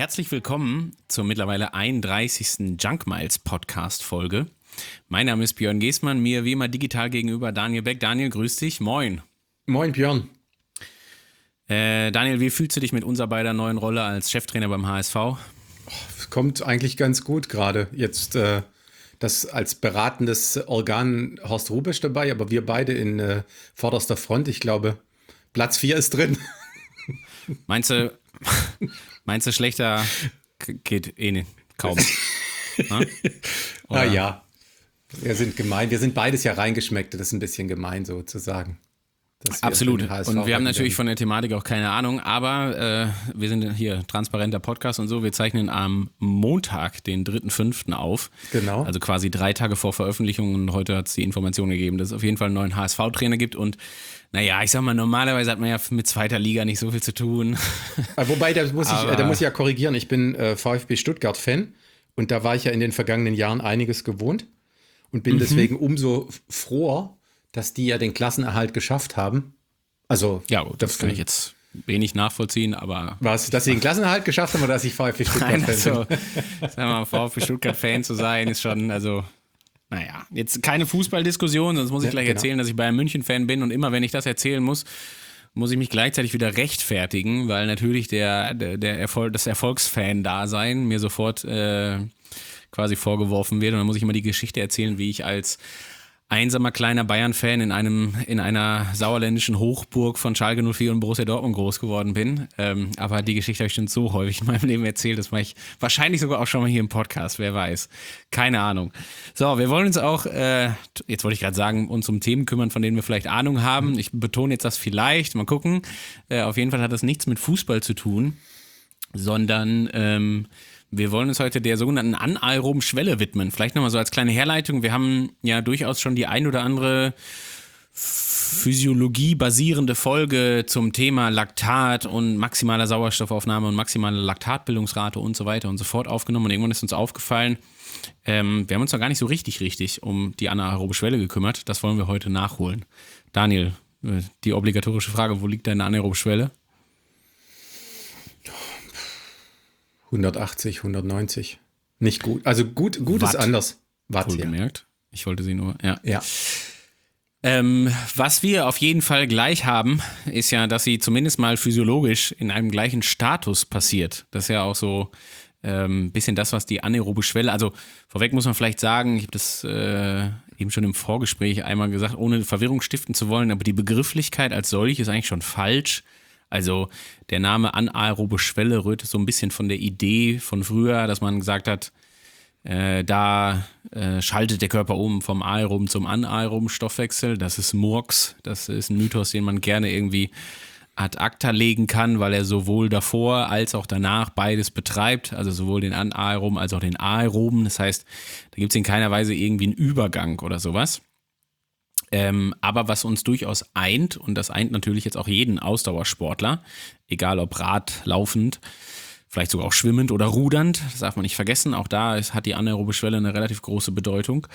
Herzlich willkommen zur mittlerweile 31. Junk Miles Podcast-Folge. Mein Name ist Björn Geßmann, mir wie immer digital gegenüber Daniel Beck. Daniel, grüß dich, moin. Moin Björn. Daniel, wie fühlst du dich mit unserer beider neuen Rolle als Cheftrainer beim HSV? Es kommt eigentlich ganz gut gerade. Jetzt das als beratendes Organ Horst Rubesch dabei, aber wir beide in vorderster Front. Ich glaube, Platz 4 ist drin. Meinst du schlechter geht kaum? Ja, wir sind gemein. Wir sind beides ja reingeschmeckt. Das ist ein bisschen gemein sozusagen. Absolut. Und wir haben natürlich von der Thematik auch keine Ahnung, aber wir sind hier transparenter Podcast und so. Wir zeichnen am Montag, den 3.5. auf. Genau. Also quasi 3 Tage vor Veröffentlichung, und heute hat es die Information gegeben, dass es auf jeden Fall einen neuen HSV-Trainer gibt. Und naja, ich sag mal, normalerweise hat man ja mit zweiter Liga nicht so viel zu tun. Wobei, da muss ich ja korrigieren. Ich bin VfB Stuttgart-Fan und da war ich ja in den vergangenen Jahren einiges gewohnt und bin deswegen umso froher, dass die ja den Klassenerhalt geschafft haben. Also, ja, das kann ich jetzt wenig nachvollziehen, aber... Was, dass sie den Klassenerhalt geschafft haben oder dass ich VfB Stuttgart-Fan bin? Sag mal, VfB Stuttgart-Fan zu sein, ist schon, also... Naja, jetzt keine Fußballdiskussion, sonst muss ich gleich erzählen, dass ich Bayern München-Fan bin. Und immer, wenn ich das erzählen muss ich mich gleichzeitig wieder rechtfertigen, weil natürlich das Erfolgsfan-Dasein mir sofort quasi vorgeworfen wird. Und dann muss ich immer die Geschichte erzählen, wie ich als einsamer kleiner Bayern-Fan in einer sauerländischen Hochburg von Schalke 04 und Borussia Dortmund groß geworden bin. Aber die Geschichte habe ich schon so häufig in meinem Leben erzählt, das mache ich wahrscheinlich sogar auch schon mal hier im Podcast, wer weiß. Keine Ahnung. So, wir wollen uns auch, jetzt wollte ich gerade sagen, uns um Themen kümmern, von denen wir vielleicht Ahnung haben. Ich betone jetzt das vielleicht, mal gucken. Auf jeden Fall hat das nichts mit Fußball zu tun, sondern wir wollen uns heute der sogenannten anaeroben Schwelle widmen. Vielleicht nochmal so als kleine Herleitung. Wir haben ja durchaus schon die ein oder andere physiologie-basierende Folge zum Thema Laktat und maximaler Sauerstoffaufnahme und maximale Laktatbildungsrate und so weiter und so fort aufgenommen. Und irgendwann ist uns aufgefallen, wir haben uns noch gar nicht so richtig um die anaerobe Schwelle gekümmert. Das wollen wir heute nachholen. Daniel, die obligatorische Frage, wo liegt deine anaerobe Schwelle? 180, 190. Nicht gut. Also gut ist anders. Watt, ja. Gemerkt. Ich wollte sie nur, ja. Was wir auf jeden Fall gleich haben, ist ja, dass sie zumindest mal physiologisch in einem gleichen Status passiert. Das ist ja auch so ein bisschen das, was die anaerobe Schwelle, also vorweg muss man vielleicht sagen, ich habe das eben schon im Vorgespräch einmal gesagt, ohne Verwirrung stiften zu wollen, aber die Begrifflichkeit als solch ist eigentlich schon falsch. Also der Name anaerobe Schwelle rührt so ein bisschen von der Idee von früher, dass man gesagt hat, da schaltet der Körper um vom aeroben zum anaeroben Stoffwechsel. Das ist Murks, das ist ein Mythos, den man gerne irgendwie ad acta legen kann, weil er sowohl davor als auch danach beides betreibt, also sowohl den anaeroben als auch den aeroben. Das heißt, da gibt es in keiner Weise irgendwie einen Übergang oder sowas. Aber was uns durchaus eint, und das eint natürlich jetzt auch jeden Ausdauersportler, egal ob radlaufend, vielleicht sogar auch schwimmend oder rudernd, das darf man nicht vergessen, auch da hat die anaerobe Schwelle eine relativ große Bedeutung,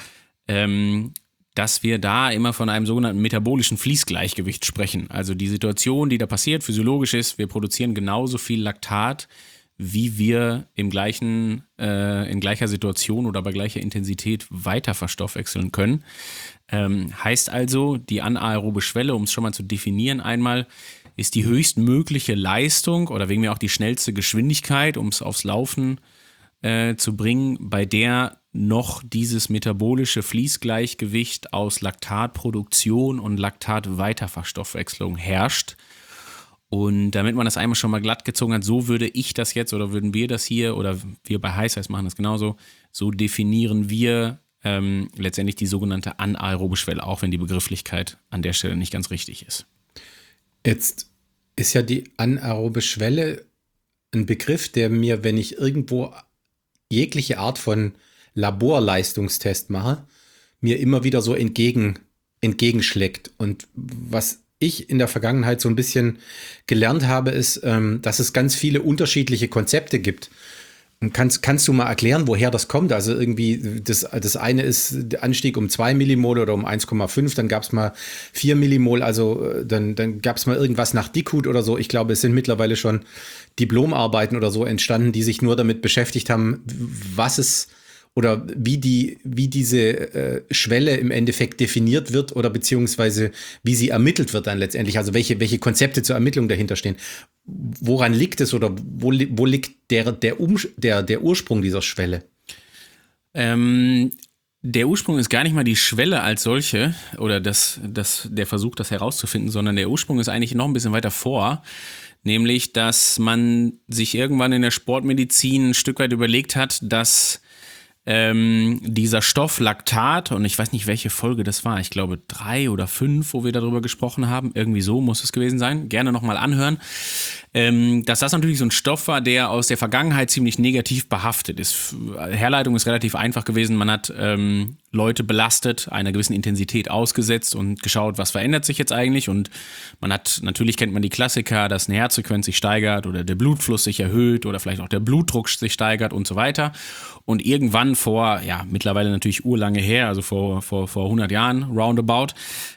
dass wir da immer von einem sogenannten metabolischen Fließgleichgewicht sprechen. Also die Situation, die da passiert, physiologisch ist, wir produzieren genauso viel Laktat, wie wir in gleicher Situation oder bei gleicher Intensität weiter verstoffwechseln können. Heißt also, die anaerobe Schwelle, um es schon mal zu definieren einmal, ist die höchstmögliche Leistung oder wegen mir auch die schnellste Geschwindigkeit, um es aufs Laufen zu bringen, bei der noch dieses metabolische Fließgleichgewicht aus Laktatproduktion und Laktatweiterverstoffwechslung herrscht. Und damit man das einmal schon mal glatt gezogen hat, so würde ich das jetzt oder würden wir das hier oder wir bei Heiß machen das genauso, so definieren wir letztendlich die sogenannte anaerobe Schwelle, auch wenn die Begrifflichkeit an der Stelle nicht ganz richtig ist. Jetzt ist ja die anaerobe Schwelle ein Begriff, der mir, wenn ich irgendwo jegliche Art von Laborleistungstest mache, mir immer wieder so entgegenschlägt. Und was ich in der Vergangenheit so ein bisschen gelernt habe, ist, dass es ganz viele unterschiedliche Konzepte gibt. Kannst du mal erklären, woher das kommt? Also irgendwie, das eine ist der Anstieg um 2 Millimol oder um 1,5, dann gab es mal 4 Millimol, also dann gab es mal irgendwas nach Dickhut oder so. Ich glaube, es sind mittlerweile schon Diplomarbeiten oder so entstanden, die sich nur damit beschäftigt haben, was es oder wie diese Schwelle im Endeffekt definiert wird oder beziehungsweise wie sie ermittelt wird dann letztendlich. Also welche Konzepte zur Ermittlung dahinter stehen. Woran liegt es oder wo liegt der Ursprung dieser Schwelle? Der Ursprung ist gar nicht mal die Schwelle als solche oder der Versuch, das herauszufinden, sondern der Ursprung ist eigentlich noch ein bisschen weiter vor. Nämlich, dass man sich irgendwann in der Sportmedizin ein Stück weit überlegt hat, dass dieser Stoff Laktat, und ich weiß nicht, welche Folge das war, ich glaube 3 oder 5, wo wir darüber gesprochen haben, irgendwie so muss es gewesen sein, gerne nochmal anhören, dass das natürlich so ein Stoff war, der aus der Vergangenheit ziemlich negativ behaftet ist. Herleitung ist relativ einfach gewesen, man hat Leute belastet, einer gewissen Intensität ausgesetzt und geschaut, was verändert sich jetzt eigentlich, und natürlich kennt man die Klassiker, dass eine Herzfrequenz sich steigert oder der Blutfluss sich erhöht oder vielleicht auch der Blutdruck sich steigert und so weiter. Und irgendwann mittlerweile natürlich urlange her, also vor 100 Jahren roundabout,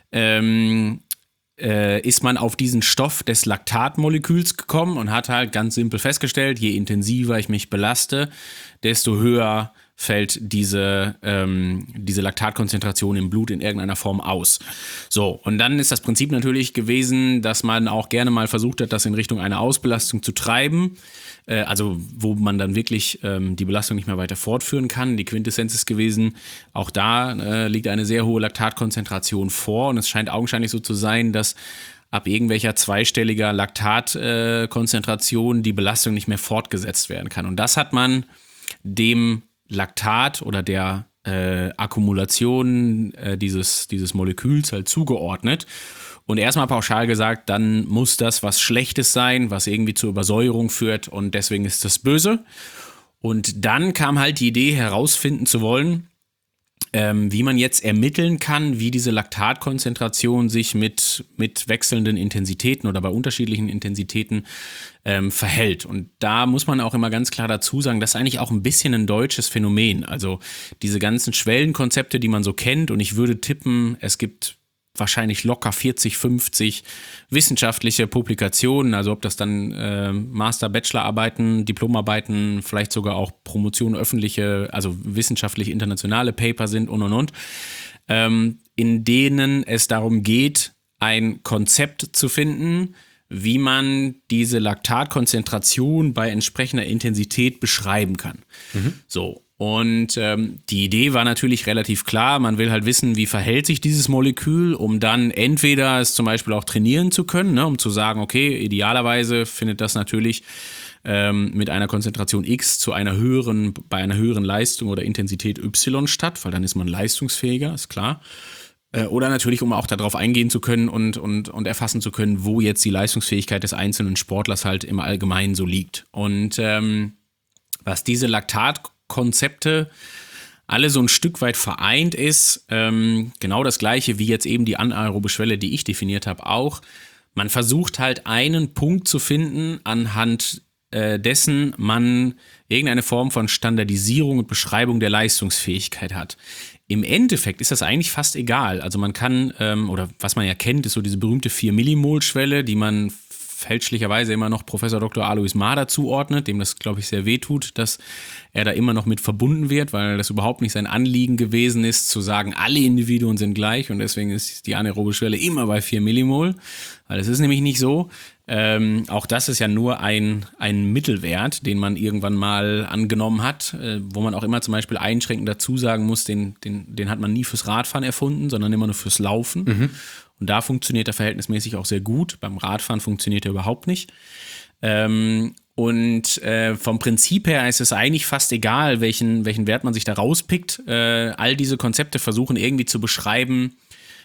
ist man auf diesen Stoff des Laktatmoleküls gekommen und hat halt ganz simpel festgestellt, je intensiver ich mich belaste, desto höher fällt diese Laktatkonzentration im Blut in irgendeiner Form aus. So, und dann ist das Prinzip natürlich gewesen, dass man auch gerne mal versucht hat, das in Richtung einer Ausbelastung zu treiben, also wo man dann wirklich die Belastung nicht mehr weiter fortführen kann. Die Quintessenz ist gewesen, auch da liegt eine sehr hohe Laktatkonzentration vor, und es scheint augenscheinlich so zu sein, dass ab irgendwelcher zweistelliger Laktatkonzentration die Belastung nicht mehr fortgesetzt werden kann. Und das hat man dem Laktat oder der Akkumulation dieses Moleküls halt zugeordnet. Und erstmal pauschal gesagt, dann muss das was Schlechtes sein, was irgendwie zur Übersäuerung führt, und deswegen ist das böse. Und dann kam halt die Idee, herausfinden zu wollen, wie man jetzt ermitteln kann, wie diese Laktatkonzentration sich mit wechselnden Intensitäten oder bei unterschiedlichen Intensitäten verhält. Und da muss man auch immer ganz klar dazu sagen, das ist eigentlich auch ein bisschen ein deutsches Phänomen. Also diese ganzen Schwellenkonzepte, die man so kennt, und ich würde tippen, es gibt wahrscheinlich locker 40, 50 wissenschaftliche Publikationen, also ob das dann Master-, Bachelorarbeiten, Diplomarbeiten, vielleicht sogar auch Promotion, öffentliche, also wissenschaftlich internationale Paper sind und, in denen es darum geht, ein Konzept zu finden, wie man diese Laktatkonzentration bei entsprechender Intensität beschreiben kann. So. Und die Idee war natürlich relativ klar, man will halt wissen, wie verhält sich dieses Molekül, um dann entweder es zum Beispiel auch trainieren zu können, ne, um zu sagen, okay, idealerweise findet das natürlich mit einer Konzentration X bei einer höheren Leistung oder Intensität Y statt, weil dann ist man leistungsfähiger, ist klar. Oder natürlich, um auch darauf eingehen zu können und erfassen zu können, wo jetzt die Leistungsfähigkeit des einzelnen Sportlers halt im Allgemeinen so liegt. Und was diese Laktatkonzepte alle so ein Stück weit vereint ist, genau das gleiche wie jetzt eben die anaerobe Schwelle, die ich definiert habe, auch. Man versucht halt einen Punkt zu finden, anhand dessen man irgendeine Form von Standardisierung und Beschreibung der Leistungsfähigkeit hat. Im Endeffekt ist das eigentlich fast egal. Also man kann, oder was man ja kennt, ist so diese berühmte 4-Millimol-Schwelle, die man fälschlicherweise immer noch Professor Dr. Alois Mader zuordnet, dem das, glaube ich, sehr wehtut, dass er da immer noch mit verbunden wird, weil das überhaupt nicht sein Anliegen gewesen ist, zu sagen, alle Individuen sind gleich, und deswegen ist die anaerobe Schwelle immer bei 4 Millimol, weil es ist nämlich nicht so. Auch das ist ja nur ein Mittelwert, den man irgendwann mal angenommen hat, wo man auch immer zum Beispiel einschränkend dazu sagen muss, den hat man nie fürs Radfahren erfunden, sondern immer nur fürs Laufen. Und da funktioniert er verhältnismäßig auch sehr gut. Beim Radfahren funktioniert er überhaupt nicht. Vom Prinzip her ist es eigentlich fast egal, welchen Wert man sich da rauspickt. All diese Konzepte versuchen irgendwie zu beschreiben,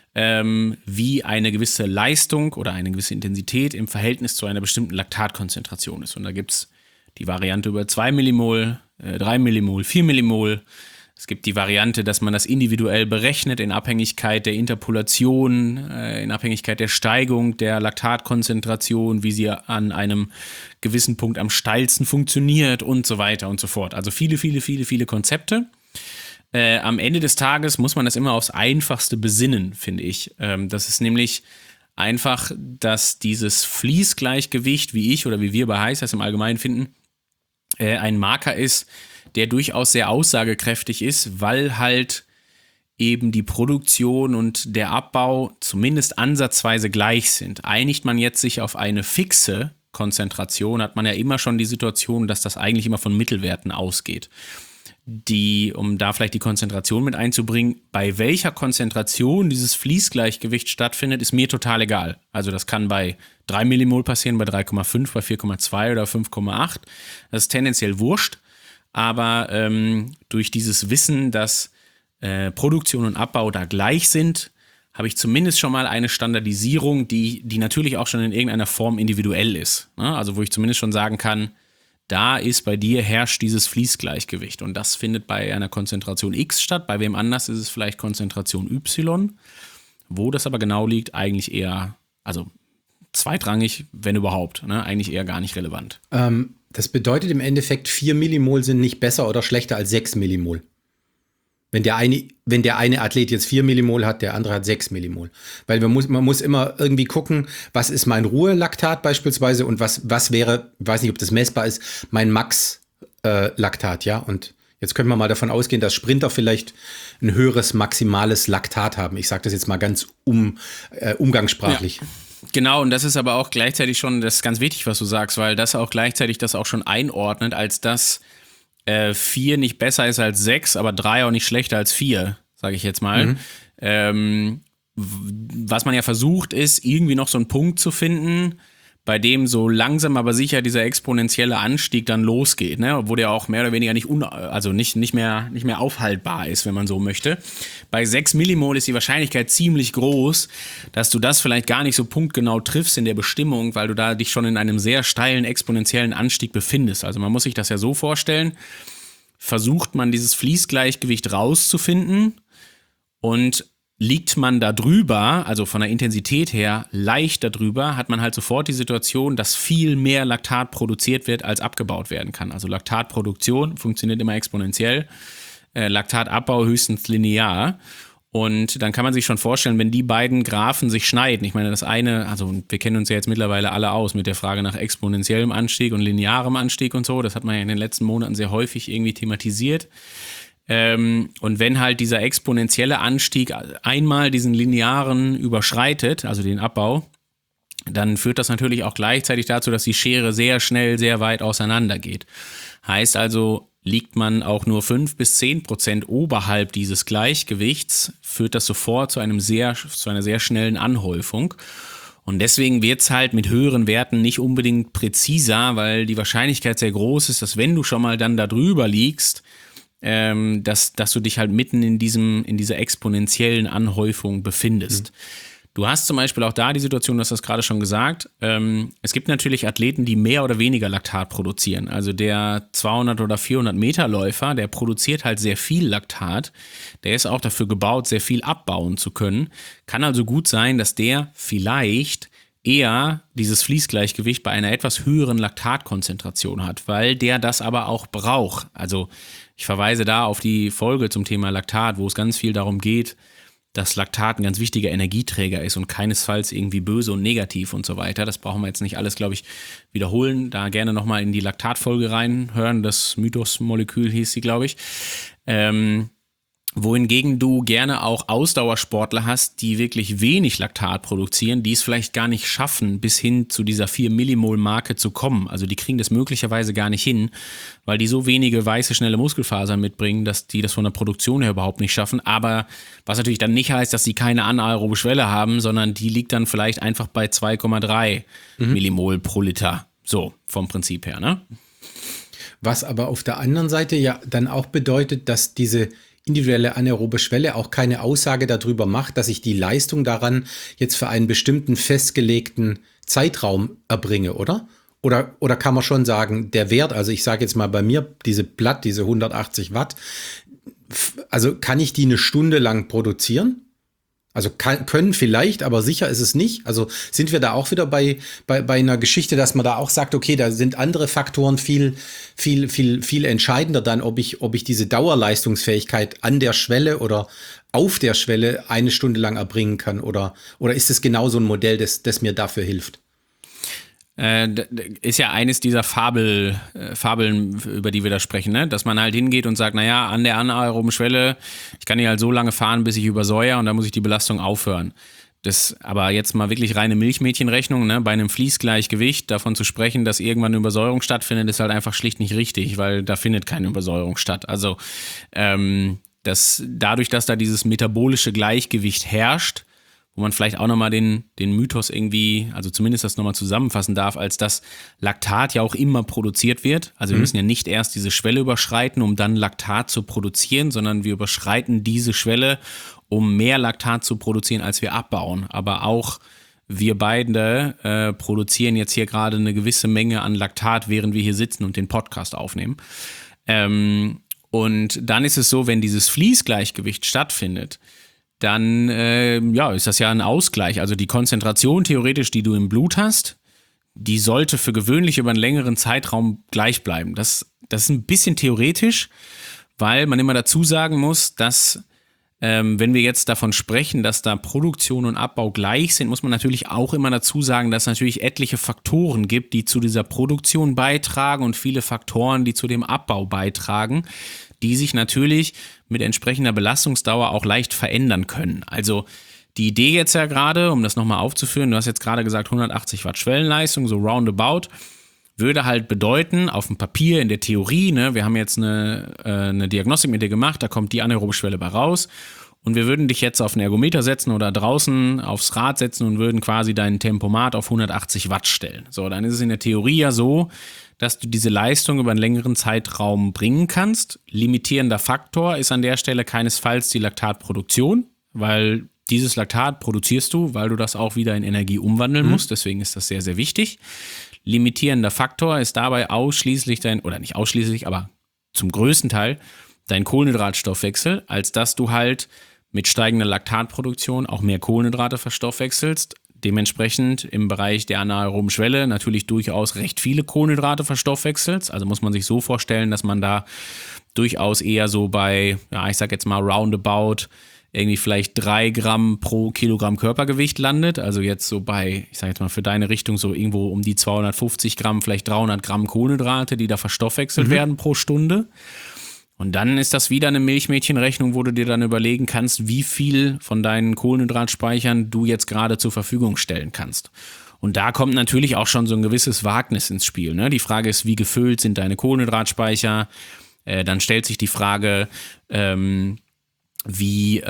wie eine gewisse Leistung oder eine gewisse Intensität im Verhältnis zu einer bestimmten Laktatkonzentration ist. Und da gibt es die Variante über 2 Millimol, 3 Millimol, 4 Millimol, Es gibt die Variante, dass man das individuell berechnet in Abhängigkeit der Interpolation, in Abhängigkeit der Steigung der Laktatkonzentration, wie sie an einem gewissen Punkt am steilsten funktioniert und so weiter und so fort. Also viele Konzepte. Am Ende des Tages muss man das immer aufs Einfachste besinnen, finde ich. Das ist nämlich einfach, dass dieses Fließgleichgewicht, wie ich oder wie wir bei Heiß im Allgemeinen finden, ein Marker ist, der durchaus sehr aussagekräftig ist, weil halt eben die Produktion und der Abbau zumindest ansatzweise gleich sind. Einigt man jetzt sich auf eine fixe Konzentration, hat man ja immer schon die Situation, dass das eigentlich immer von Mittelwerten ausgeht. Um da vielleicht die Konzentration mit einzubringen, bei welcher Konzentration dieses Fließgleichgewicht stattfindet, ist mir total egal. Also das kann bei 3 Millimol passieren, bei 3,5, bei 4,2 oder 5,8. Das ist tendenziell wurscht. Aber durch dieses Wissen, dass Produktion und Abbau da gleich sind, habe ich zumindest schon mal eine Standardisierung, die natürlich auch schon in irgendeiner Form individuell ist. Ne? Also wo ich zumindest schon sagen kann, da ist bei dir herrscht dieses Fließgleichgewicht. Und das findet bei einer Konzentration X statt. Bei wem anders ist es vielleicht Konzentration Y. Wo das aber genau liegt, eigentlich eher, also zweitrangig, wenn überhaupt. Ne? Eigentlich eher gar nicht relevant. Das bedeutet im Endeffekt, 4 Millimol sind nicht besser oder schlechter als 6 Millimol. Wenn der eine Athlet jetzt 4 Millimol hat, der andere hat 6 Millimol. Weil man muss immer irgendwie gucken, was ist mein Ruhelaktat beispielsweise und was wäre, ich weiß nicht, ob das messbar ist, mein Max-Laktat, ja. Und jetzt können wir mal davon ausgehen, dass Sprinter vielleicht ein höheres maximales Laktat haben. Ich sage das jetzt mal ganz umgangssprachlich. Ja. Genau, und das ist aber auch gleichzeitig schon, das ist ganz wichtig, was du sagst, weil das auch gleichzeitig das auch schon einordnet, als dass 4 nicht besser ist als 6, aber 3 auch nicht schlechter als 4, sage ich jetzt mal. Was man ja versucht, ist, irgendwie noch so einen Punkt zu finden, bei dem so langsam aber sicher dieser exponentielle Anstieg dann losgeht, ne? Wo der auch mehr oder weniger nicht mehr aufhaltbar ist, wenn man so möchte. Bei 6 Millimol ist die Wahrscheinlichkeit ziemlich groß, dass du das vielleicht gar nicht so punktgenau triffst in der Bestimmung, weil du da dich schon in einem sehr steilen exponentiellen Anstieg befindest. Also man muss sich das ja so vorstellen, versucht man dieses Fließgleichgewicht rauszufinden und liegt man da drüber, also von der Intensität her leicht darüber, hat man halt sofort die Situation, dass viel mehr Laktat produziert wird, als abgebaut werden kann. Also Laktatproduktion funktioniert immer exponentiell, Laktatabbau höchstens linear. Und dann kann man sich schon vorstellen, wenn die beiden Graphen sich schneiden, ich meine das eine, also wir kennen uns ja jetzt mittlerweile alle aus mit der Frage nach exponentiellem Anstieg und linearem Anstieg und so, das hat man ja in den letzten Monaten sehr häufig irgendwie thematisiert. Und wenn halt dieser exponentielle Anstieg einmal diesen linearen überschreitet, also den Abbau, dann führt das natürlich auch gleichzeitig dazu, dass die Schere sehr schnell, sehr weit auseinander geht. Heißt also, liegt man auch nur 5-10% oberhalb dieses Gleichgewichts, führt das sofort zu einer sehr schnellen Anhäufung. Und deswegen wird es halt mit höheren Werten nicht unbedingt präziser, weil die Wahrscheinlichkeit sehr groß ist, dass wenn du schon mal dann da drüber liegst, dass du dich halt mitten in dieser exponentiellen Anhäufung befindest. Du hast zum Beispiel auch da die Situation, du hast das gerade schon gesagt, es gibt natürlich Athleten, die mehr oder weniger Laktat produzieren. Also der 200 oder 400 Meter Läufer, der produziert halt sehr viel Laktat. Der ist auch dafür gebaut, sehr viel abbauen zu können. Kann also gut sein, dass der vielleicht eher dieses Fließgleichgewicht bei einer etwas höheren Laktatkonzentration hat, weil der das aber auch braucht. Also ich verweise da auf die Folge zum Thema Laktat, wo es ganz viel darum geht, dass Laktat ein ganz wichtiger Energieträger ist und keinesfalls irgendwie böse und negativ und so weiter. Das brauchen wir jetzt nicht alles, glaube ich, wiederholen. Da gerne nochmal in die Laktatfolge reinhören. Das Mythos-Molekül hieß sie, glaube ich. Wohingegen du gerne auch Ausdauersportler hast, die wirklich wenig Laktat produzieren, die es vielleicht gar nicht schaffen, bis hin zu dieser 4-Millimol-Marke zu kommen. Also die kriegen das möglicherweise gar nicht hin, weil die so wenige weiße, schnelle Muskelfasern mitbringen, dass die das von der Produktion her überhaupt nicht schaffen. Aber was natürlich dann nicht heißt, dass sie keine anaerobe Schwelle haben, sondern die liegt dann vielleicht einfach bei 2,3 Millimol pro Liter. So, vom Prinzip her, ne? Was aber auf der anderen Seite ja dann auch bedeutet, dass diese individuelle anaerobe Schwelle auch keine Aussage darüber macht, dass ich die Leistung daran jetzt für einen bestimmten festgelegten Zeitraum erbringe, oder? Oder kann man schon sagen, der Wert, also ich sage jetzt mal bei mir, diese 180 Watt, Also kann ich die eine Stunde lang produzieren? Also können vielleicht, aber sicher ist es nicht. Also sind wir da auch wieder bei einer Geschichte, dass man da auch sagt, okay, da sind andere Faktoren viel entscheidender dann, ob ich diese Dauerleistungsfähigkeit an der Schwelle oder auf der Schwelle eine Stunde lang erbringen kann oder ist es genau so ein Modell, das mir dafür hilft? Ist ja eines dieser Fabeln, über die wir da sprechen, ne? Dass man halt hingeht und sagt, naja, an der anaeroben Schwelle, ich kann hier halt so lange fahren, bis ich übersäuere und dann muss ich die Belastung aufhören. Das aber jetzt mal wirklich reine Milchmädchenrechnung, ne? Bei einem Fließgleichgewicht davon zu sprechen, dass irgendwann eine Übersäuerung stattfindet, ist halt einfach schlicht nicht richtig, weil da findet keine Übersäuerung statt. Also dadurch, dass da dieses metabolische Gleichgewicht herrscht, wo man vielleicht auch nochmal den Mythos irgendwie, also zumindest das nochmal zusammenfassen darf, als dass Laktat ja auch immer produziert wird. Also wir müssen ja nicht erst diese Schwelle überschreiten, um dann Laktat zu produzieren, sondern wir überschreiten diese Schwelle, um mehr Laktat zu produzieren, als wir abbauen. Aber auch wir beide produzieren jetzt hier gerade eine gewisse Menge an Laktat, während wir hier sitzen und den Podcast aufnehmen. Und dann ist es so, wenn dieses Fließgleichgewicht stattfindet, dann ist das ja ein Ausgleich. Also die Konzentration theoretisch, die du im Blut hast, die sollte für gewöhnlich über einen längeren Zeitraum gleich bleiben. Das ist ein bisschen theoretisch, weil man immer dazu sagen muss, dass wenn wir jetzt davon sprechen, dass da Produktion und Abbau gleich sind, muss man natürlich auch immer dazu sagen, dass es natürlich etliche Faktoren gibt, die zu dieser Produktion beitragen und viele Faktoren, die zu dem Abbau beitragen, die sich natürlich mit entsprechender Belastungsdauer auch leicht verändern können. Also die Idee jetzt ja gerade, um das nochmal aufzuführen, du hast jetzt gerade gesagt 180 Watt Schwellenleistung, so roundabout, würde halt bedeuten, auf dem Papier, in der Theorie, ne, wir haben jetzt eine Diagnostik mit dir gemacht, da kommt die anaerobe Schwelle bei raus und wir würden dich jetzt auf einen Ergometer setzen oder draußen aufs Rad setzen und würden quasi dein Tempomat auf 180 Watt stellen. So, dann ist es in der Theorie ja so, dass du diese Leistung über einen längeren Zeitraum bringen kannst. Limitierender Faktor ist an der Stelle keinesfalls die Laktatproduktion, weil dieses Laktat produzierst du, weil du das auch wieder in Energie umwandeln musst. Deswegen ist das sehr, sehr wichtig. Limitierender Faktor ist dabei ausschließlich nicht ausschließlich, aber zum größten Teil dein Kohlenhydratstoffwechsel, als dass du halt mit steigender Laktatproduktion auch mehr Kohlenhydrate verstoffwechselst. Dementsprechend im Bereich der anaeroben Schwelle natürlich durchaus recht viele Kohlenhydrate verstoffwechselst. Also muss man sich so vorstellen, dass man da durchaus eher so bei, ja, ich sag jetzt mal roundabout, irgendwie vielleicht 3 Gramm pro Kilogramm Körpergewicht landet. Also jetzt so bei, ich sag jetzt mal für deine Richtung so irgendwo um die 250 Gramm, vielleicht 300 Gramm Kohlenhydrate, die da verstoffwechselt werden pro Stunde. Und dann ist das wieder eine Milchmädchenrechnung, wo du dir dann überlegen kannst, wie viel von deinen Kohlenhydratspeichern du jetzt gerade zur Verfügung stellen kannst. Und da kommt natürlich auch schon so ein gewisses Wagnis ins Spiel, ne? Die Frage ist, wie gefüllt sind deine Kohlenhydratspeicher? Dann stellt sich die Frage, wie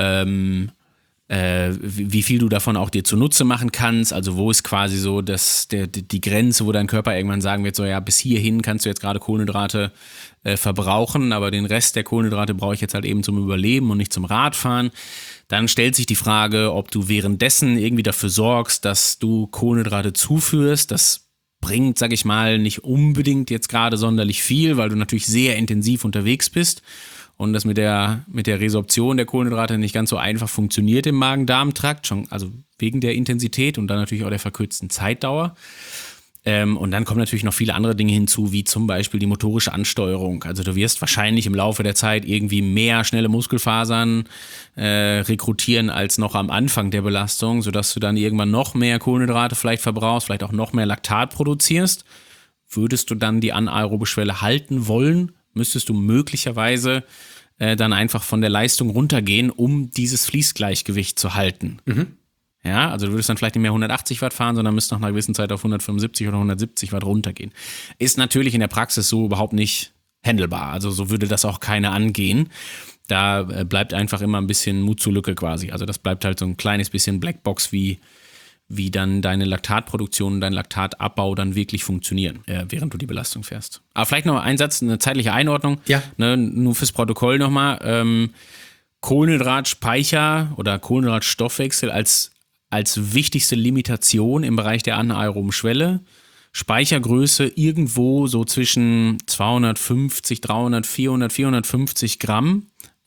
viel du davon auch dir zunutze machen kannst, also wo ist quasi so die Grenze, wo dein Körper irgendwann sagen wird, so ja, bis hierhin kannst du jetzt gerade Kohlenhydrate verbrauchen, aber den Rest der Kohlenhydrate brauche ich jetzt halt eben zum Überleben und nicht zum Radfahren. Dann stellt sich die Frage, ob du währenddessen irgendwie dafür sorgst, dass du Kohlenhydrate zuführst. Das bringt, sag ich mal, nicht unbedingt jetzt gerade sonderlich viel, weil du natürlich sehr intensiv unterwegs bist und das mit der Resorption der Kohlenhydrate nicht ganz so einfach funktioniert im Magen-Darm-Trakt, schon, also wegen der Intensität und dann natürlich auch der verkürzten Zeitdauer. Und dann kommen natürlich noch viele andere Dinge hinzu, wie zum Beispiel die motorische Ansteuerung. Also du wirst wahrscheinlich im Laufe der Zeit irgendwie mehr schnelle Muskelfasern rekrutieren als noch am Anfang der Belastung, sodass du dann irgendwann noch mehr Kohlenhydrate vielleicht verbrauchst, vielleicht auch noch mehr Laktat produzierst. Würdest du dann die anaerobe Schwelle halten wollen, müsstest du möglicherweise dann einfach von der Leistung runtergehen, um dieses Fließgleichgewicht zu halten. Ja, also du würdest dann vielleicht nicht mehr 180 Watt fahren, sondern müsst nach einer gewissen Zeit auf 175 oder 170 Watt runtergehen. Ist natürlich in der Praxis so überhaupt nicht handelbar. Also so würde das auch keiner angehen. Da bleibt einfach immer ein bisschen Mut zur Lücke quasi. Also das bleibt halt so ein kleines bisschen Blackbox, wie dann deine Laktatproduktion und dein Laktatabbau dann wirklich funktionieren, während du die Belastung fährst. Aber vielleicht noch ein Satz, eine zeitliche Einordnung. Ja. Ne, nur fürs Protokoll nochmal. Kohlenhydratspeicher oder Kohlenhydratstoffwechsel als wichtigste Limitation im Bereich der anaeroben Schwelle. Speichergröße irgendwo so zwischen 250, 300, 400, 450 Gramm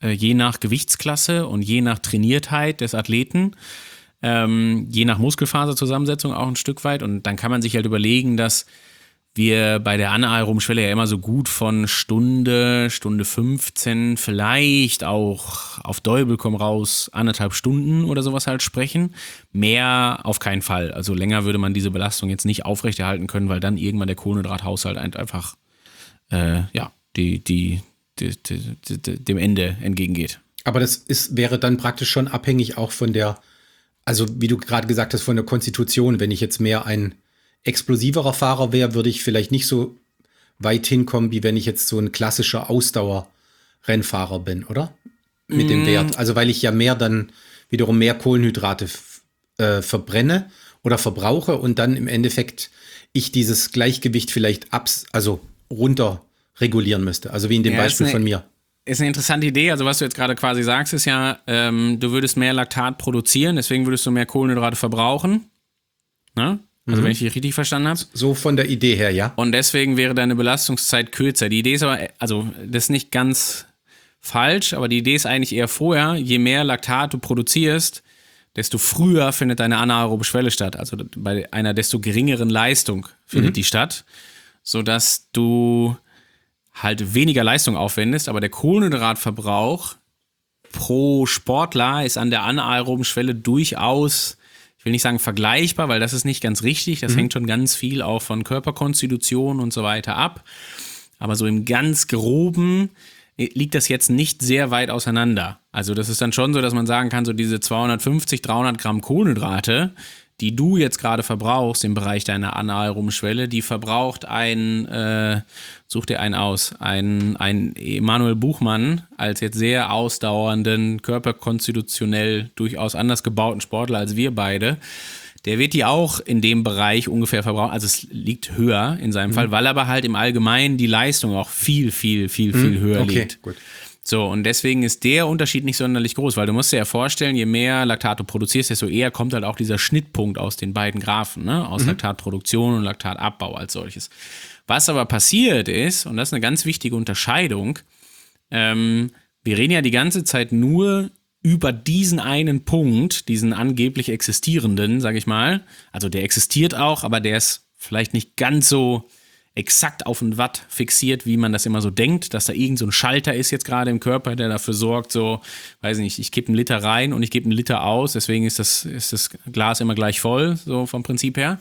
je nach Gewichtsklasse und je nach Trainiertheit des Athleten, je nach Muskelfaserzusammensetzung auch ein Stück weit. Und dann kann man sich halt überlegen, dass wir bei der anaeroben Schwelle ja immer so gut von Stunde 15, vielleicht auch auf Däubel komm raus 1,5 Stunden oder sowas halt sprechen. Mehr auf keinen Fall. Also länger würde man diese Belastung jetzt nicht aufrechterhalten können, weil dann irgendwann der Kohlenhydrathaushalt einfach dem Ende entgegengeht. Aber wäre dann praktisch schon abhängig auch von also wie du gerade gesagt hast, von der Konstitution. Wenn ich jetzt mehr ein explosiverer Fahrer wäre, würde ich vielleicht nicht so weit hinkommen, wie wenn ich jetzt so ein klassischer Ausdauer-Rennfahrer bin, oder? Mit dem Wert. Also weil ich ja wiederum mehr Kohlenhydrate verbrenne oder verbrauche und dann im Endeffekt ich dieses Gleichgewicht vielleicht runter regulieren müsste. Also wie in dem Beispiel von mir. Ist eine interessante Idee. Also was du jetzt gerade quasi sagst, ist ja, du würdest mehr Laktat produzieren, deswegen würdest du mehr Kohlenhydrate verbrauchen. Ne? Also wenn ich dich richtig verstanden habe. So von der Idee her, ja. Und deswegen wäre deine Belastungszeit kürzer. Die Idee ist aber, also das ist nicht ganz falsch, aber die Idee ist eigentlich eher vorher, je mehr Laktat du produzierst, desto früher findet deine anaerobe Schwelle statt. Also bei einer desto geringeren Leistung findet die statt, sodass du halt weniger Leistung aufwendest, aber der Kohlenhydratverbrauch pro Sportler ist an der anaeroben Schwelle durchaus, ich will nicht sagen vergleichbar, weil das ist nicht ganz richtig, das hängt schon ganz viel auch von Körperkonstitution und so weiter ab, aber so im ganz Groben liegt das jetzt nicht sehr weit auseinander. Also das ist dann schon so, dass man sagen kann, so diese 250, 300 Gramm Kohlenhydrate, die du jetzt gerade verbrauchst im Bereich deiner anaeroben Schwelle, die verbraucht such dir einen aus, ein Emanuel Buchmann als jetzt sehr ausdauernden, körperkonstitutionell durchaus anders gebauten Sportler als wir beide. Der wird die auch in dem Bereich ungefähr verbrauchen. Also es liegt höher in seinem Fall, weil aber halt im Allgemeinen die Leistung auch viel höher liegt. Gut. So, und deswegen ist der Unterschied nicht sonderlich groß, weil du musst dir ja vorstellen, je mehr Laktat du produzierst, desto eher kommt halt auch dieser Schnittpunkt aus den beiden Graphen, ne? Aus Laktatproduktion und Laktatabbau als solches. Was aber passiert ist, und das ist eine ganz wichtige Unterscheidung, wir reden ja die ganze Zeit nur über diesen einen Punkt, diesen angeblich existierenden, sag ich mal. Also der existiert auch, aber der ist vielleicht nicht ganz so exakt auf ein Watt fixiert, wie man das immer so denkt, dass da irgend so ein Schalter ist jetzt gerade im Körper, der dafür sorgt, so, weiß ich nicht, ich kippe 1 Liter rein und ich gebe 1 Liter aus, deswegen ist das Glas immer gleich voll, so vom Prinzip her.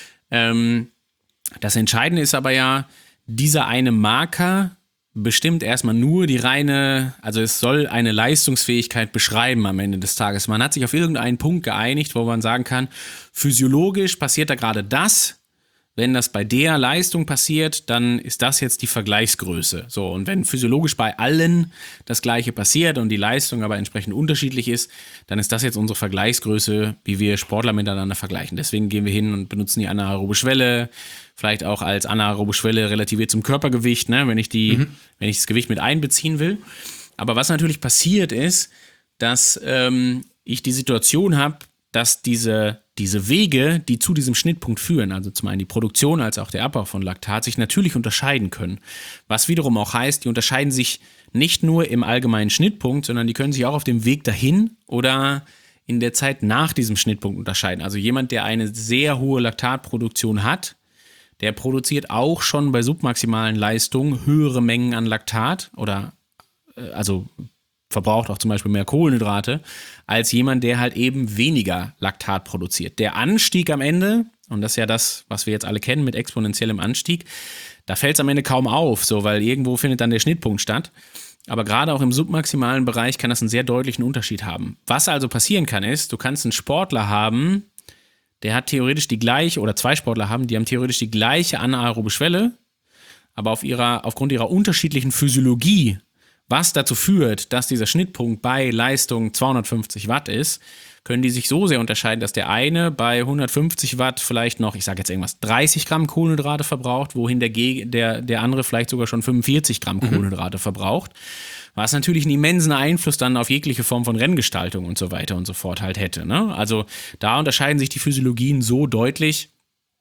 Das Entscheidende ist aber ja, dieser eine Marker bestimmt erstmal nur die reine, also es soll eine Leistungsfähigkeit beschreiben am Ende des Tages. Man hat sich auf irgendeinen Punkt geeinigt, wo man sagen kann, physiologisch passiert da gerade das. Wenn das bei der Leistung passiert, dann ist das jetzt die Vergleichsgröße. So, und wenn physiologisch bei allen das Gleiche passiert und die Leistung aber entsprechend unterschiedlich ist, dann ist das jetzt unsere Vergleichsgröße, wie wir Sportler miteinander vergleichen. Deswegen gehen wir hin und benutzen die anaerobe Schwelle, vielleicht auch als anaerobe Schwelle relativiert zum Körpergewicht, ne, wenn ich das Gewicht mit einbeziehen will. Aber was natürlich passiert ist, dass ich die Situation habe, dass diese Wege, die zu diesem Schnittpunkt führen, also zum einen die Produktion als auch der Abbau von Laktat, sich natürlich unterscheiden können. Was wiederum auch heißt, die unterscheiden sich nicht nur im allgemeinen Schnittpunkt, sondern die können sich auch auf dem Weg dahin oder in der Zeit nach diesem Schnittpunkt unterscheiden. Also jemand, der eine sehr hohe Laktatproduktion hat, der produziert auch schon bei submaximalen Leistungen höhere Mengen an Laktat oder also verbraucht auch zum Beispiel mehr Kohlenhydrate, als jemand, der halt eben weniger Laktat produziert. Der Anstieg am Ende, und das ist ja das, was wir jetzt alle kennen mit exponentiellem Anstieg, da fällt es am Ende kaum auf, so, weil irgendwo findet dann der Schnittpunkt statt. Aber gerade auch im submaximalen Bereich kann das einen sehr deutlichen Unterschied haben. Was also passieren kann, ist, du kannst einen Sportler haben, der hat theoretisch die gleiche, oder 2 Sportler haben, die haben theoretisch die gleiche anaerobe Schwelle, aber aufgrund ihrer unterschiedlichen Physiologie, was dazu führt, dass dieser Schnittpunkt bei Leistung 250 Watt ist, können die sich so sehr unterscheiden, dass der eine bei 150 Watt vielleicht noch, ich sage jetzt irgendwas, 30 Gramm Kohlenhydrate verbraucht, wohin der andere vielleicht sogar schon 45 Gramm Kohlenhydrate verbraucht, was natürlich einen immensen Einfluss dann auf jegliche Form von Renngestaltung und so weiter und so fort halt hätte, ne? Also da unterscheiden sich die Physiologien so deutlich,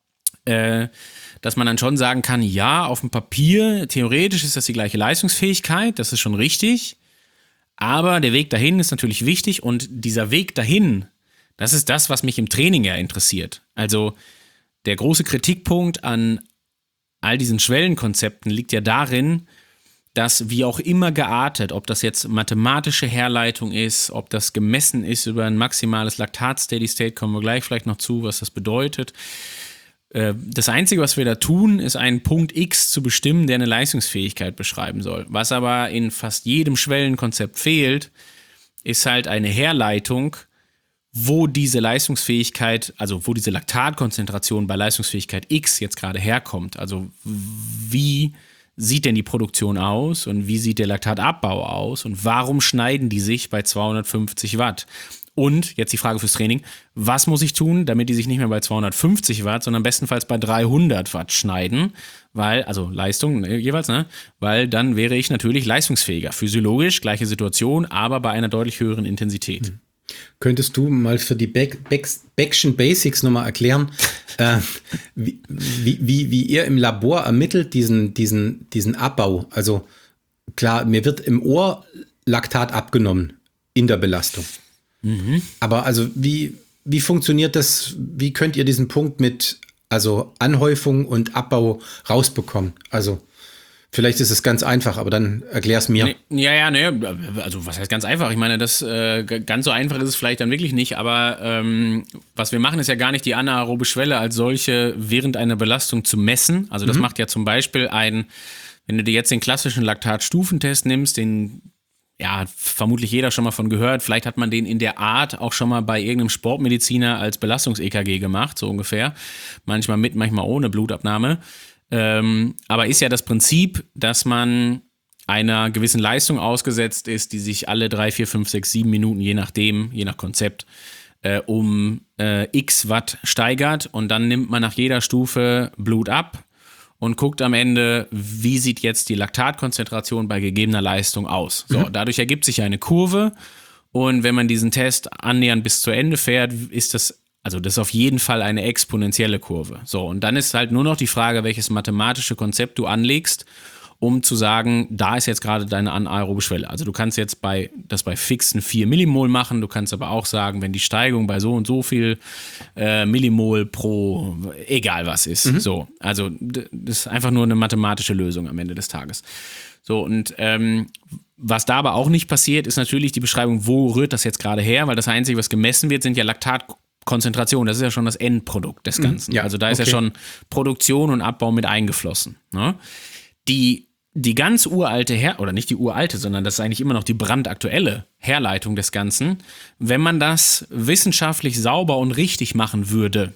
dass man dann schon sagen kann, ja, auf dem Papier, theoretisch ist das die gleiche Leistungsfähigkeit, das ist schon richtig, Aber der Weg dahin ist natürlich wichtig und dieser Weg dahin, das ist das, was mich im Training ja interessiert. Also der große Kritikpunkt an all diesen Schwellenkonzepten liegt ja darin, dass wie auch immer geartet, ob das jetzt mathematische Herleitung ist, ob das gemessen ist über ein maximales Laktat-Steady-State, kommen wir gleich vielleicht noch zu, was das bedeutet. Das Einzige, was wir da tun, ist einen Punkt X zu bestimmen, der eine Leistungsfähigkeit beschreiben soll. Was aber in fast jedem Schwellenkonzept fehlt, ist halt eine Herleitung, wo diese Leistungsfähigkeit, also wo diese Laktatkonzentration bei Leistungsfähigkeit X jetzt gerade herkommt. Also wie sieht denn die Produktion aus und wie sieht der Laktatabbau aus und warum schneiden die sich bei 250 Watt? Und jetzt die Frage fürs Training, was muss ich tun, damit die sich nicht mehr bei 250 Watt, sondern bestenfalls bei 300 Watt schneiden, weil, also Leistung jeweils, ne? Weil dann wäre ich natürlich leistungsfähiger. Physiologisch, gleiche Situation, aber bei einer deutlich höheren Intensität. Könntest du mal für die Beck'schen Basics nochmal erklären, wie ihr im Labor ermittelt diesen Abbau? Also klar, mir wird im Ohr Laktat abgenommen in der Belastung. Aber also wie funktioniert das? Wie könnt ihr diesen Punkt mit Anhäufung und Abbau rausbekommen? Also vielleicht ist es ganz einfach, aber dann erklär's mir. Nee, also was heißt ganz einfach? Ich meine, das ganz so einfach ist es vielleicht dann wirklich nicht, aber was wir machen, ist ja gar nicht die anaerobe Schwelle als solche während einer Belastung zu messen. Also das macht ja zum Beispiel wenn du dir jetzt den klassischen Laktatstufentest nimmst, den ja, vermutlich jeder schon mal von gehört. Vielleicht hat man den in der Art auch schon mal bei irgendeinem Sportmediziner als Belastungs-EKG gemacht, so ungefähr. Manchmal mit, manchmal ohne Blutabnahme. Aber ist ja das Prinzip, dass man einer gewissen Leistung ausgesetzt ist, die sich alle 3, 4, 5, 6, 7 Minuten, je nach Konzept, um x Watt steigert. Und dann nimmt man nach jeder Stufe Blut ab und guckt am Ende, wie sieht jetzt die Laktatkonzentration bei gegebener Leistung aus. So, dadurch ergibt sich eine Kurve und wenn man diesen Test annähernd bis zu Ende fährt, ist das ist auf jeden Fall eine exponentielle Kurve. So, und dann ist halt nur noch die Frage, welches mathematische Konzept du anlegst, um zu sagen, da ist jetzt gerade deine anaerobe Schwelle. Also du kannst jetzt das bei fixen 4 Millimol machen, du kannst aber auch sagen, wenn die Steigung bei so und so viel Millimol pro egal was ist. So, also das ist einfach nur eine mathematische Lösung am Ende des Tages. So, und was da aber auch nicht passiert, ist natürlich die Beschreibung, wo rührt das jetzt gerade her, weil das Einzige, was gemessen wird, sind ja Laktatkonzentrationen. Das ist ja schon das Endprodukt des Ganzen. Ja, also da ist ja schon Produktion und Abbau mit eingeflossen. Ne? Die ganz uralte, oder nicht die uralte, sondern das ist eigentlich immer noch die brandaktuelle Herleitung des Ganzen, wenn man das wissenschaftlich sauber und richtig machen würde,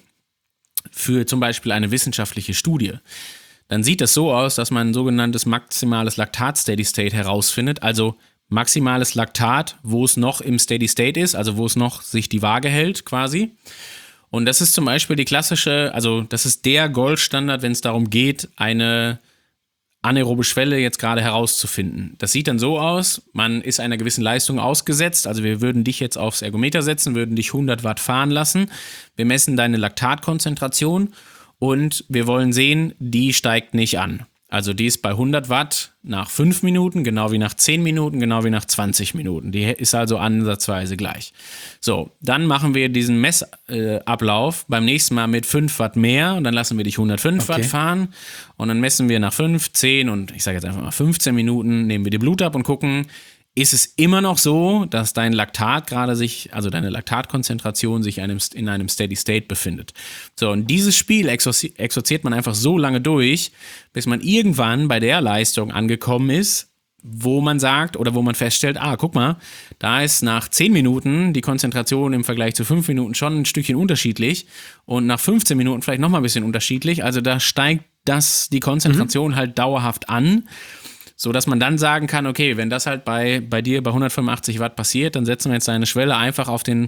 für zum Beispiel eine wissenschaftliche Studie, dann sieht das so aus, dass man ein sogenanntes maximales Laktat-Steady-State herausfindet, also maximales Laktat, wo es noch im Steady-State ist, also wo es noch sich die Waage hält quasi. Und das ist zum Beispiel die klassische, also das ist der Goldstandard, wenn es darum geht, eine anaerobe Schwelle jetzt gerade herauszufinden. Das sieht dann so aus, man ist einer gewissen Leistung ausgesetzt, also wir würden dich jetzt aufs Ergometer setzen, würden dich 100 Watt fahren lassen, wir messen deine Laktatkonzentration und wir wollen sehen, die steigt nicht an. Also die ist bei 100 Watt nach 5 Minuten, genau wie nach 10 Minuten, genau wie nach 20 Minuten. Die ist also ansatzweise gleich. So, dann machen wir diesen Messablauf beim nächsten Mal mit 5 Watt mehr und dann lassen wir dich 105 Watt fahren und dann messen wir nach 5, 10 und ich sage jetzt einfach mal 15 Minuten, nehmen wir die Blut ab und gucken, ist es immer noch so, dass dein Laktat also deine Laktatkonzentration sich in einem Steady State befindet. So, und dieses Spiel exorziert man einfach so lange durch, bis man irgendwann bei der Leistung angekommen ist, wo man sagt oder wo man feststellt, guck mal, da ist nach 10 Minuten die Konzentration im Vergleich zu 5 Minuten schon ein Stückchen unterschiedlich und nach 15 Minuten vielleicht nochmal ein bisschen unterschiedlich. Also da steigt die Konzentration halt dauerhaft an. So dass man dann sagen kann, okay, wenn das halt bei dir bei 185 Watt passiert, dann setzen wir jetzt deine Schwelle einfach auf den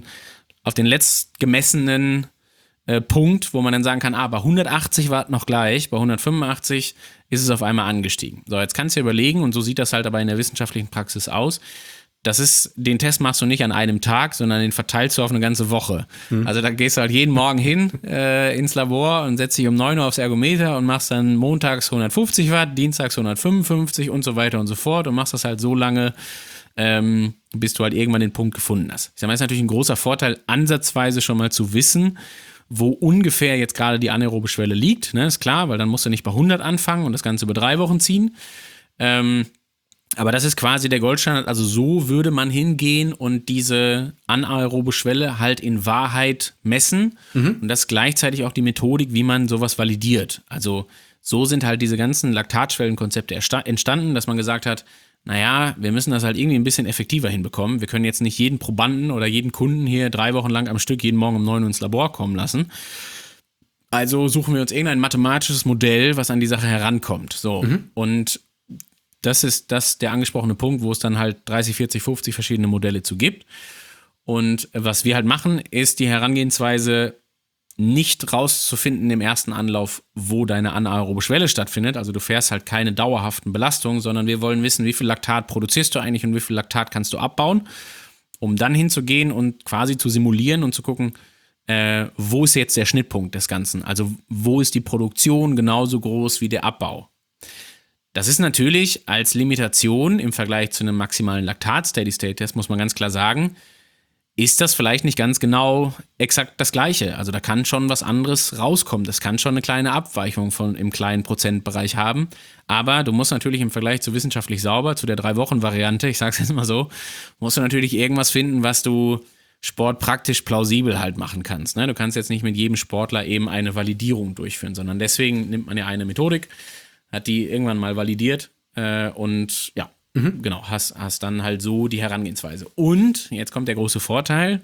letzt gemessenen Punkt, wo man dann sagen kann, bei 180 Watt noch gleich, bei 185 ist es auf einmal angestiegen. So, jetzt kannst du dir überlegen, und so sieht das halt aber in der wissenschaftlichen Praxis aus, den Test machst du nicht an einem Tag, sondern den verteilst du auf eine ganze Woche. Also da gehst du halt jeden Morgen hin ins Labor und setzt dich um 9 Uhr aufs Ergometer und machst dann montags 150 Watt, dienstags 155 und so weiter und so fort und machst das halt so lange, bis du halt irgendwann den Punkt gefunden hast. Ich sag mal, es ist natürlich ein großer Vorteil, ansatzweise schon mal zu wissen, wo ungefähr jetzt gerade die anaerobe Schwelle liegt, ne, ist klar, weil dann musst du nicht bei 100 anfangen und das Ganze über 3 Wochen ziehen. Aber das ist quasi der Goldstandard, also so würde man hingehen und diese anaerobe Schwelle halt in Wahrheit messen und das ist gleichzeitig auch die Methodik, wie man sowas validiert. Also so sind halt diese ganzen Laktatschwellenkonzepte entstanden, dass man gesagt hat, naja, wir müssen das halt irgendwie ein bisschen effektiver hinbekommen. Wir können jetzt nicht jeden Probanden oder jeden Kunden hier 3 Wochen lang am Stück jeden Morgen um 9 Uhr ins Labor kommen lassen. Also suchen wir uns irgendein mathematisches Modell, was an die Sache herankommt. So. Und das ist der angesprochene Punkt, wo es dann halt 30, 40, 50 verschiedene Modelle zu gibt. Und was wir halt machen, ist die Herangehensweise nicht rauszufinden im ersten Anlauf, wo deine anaerobe Schwelle stattfindet. Also du fährst halt keine dauerhaften Belastungen, sondern wir wollen wissen, wie viel Laktat produzierst du eigentlich und wie viel Laktat kannst du abbauen, um dann hinzugehen und quasi zu simulieren und zu gucken, wo ist jetzt der Schnittpunkt des Ganzen? Also wo ist die Produktion genauso groß wie der Abbau? Das ist natürlich als Limitation im Vergleich zu einem maximalen Laktat-Steady-State-Test, muss man ganz klar sagen, ist das vielleicht nicht ganz genau exakt das Gleiche. Also da kann schon was anderes rauskommen. Das kann schon eine kleine Abweichung im kleinen Prozentbereich haben. Aber du musst natürlich im Vergleich zu wissenschaftlich sauber, zu der 3-Wochen-Variante, ich sag's jetzt mal so, musst du natürlich irgendwas finden, was du sportpraktisch plausibel halt machen kannst. Ne? Du kannst jetzt nicht mit jedem Sportler eben eine Validierung durchführen, sondern deswegen nimmt man ja eine Methodik, hat die irgendwann mal validiert und ja, genau, hast dann halt so die Herangehensweise. Und, jetzt kommt der große Vorteil,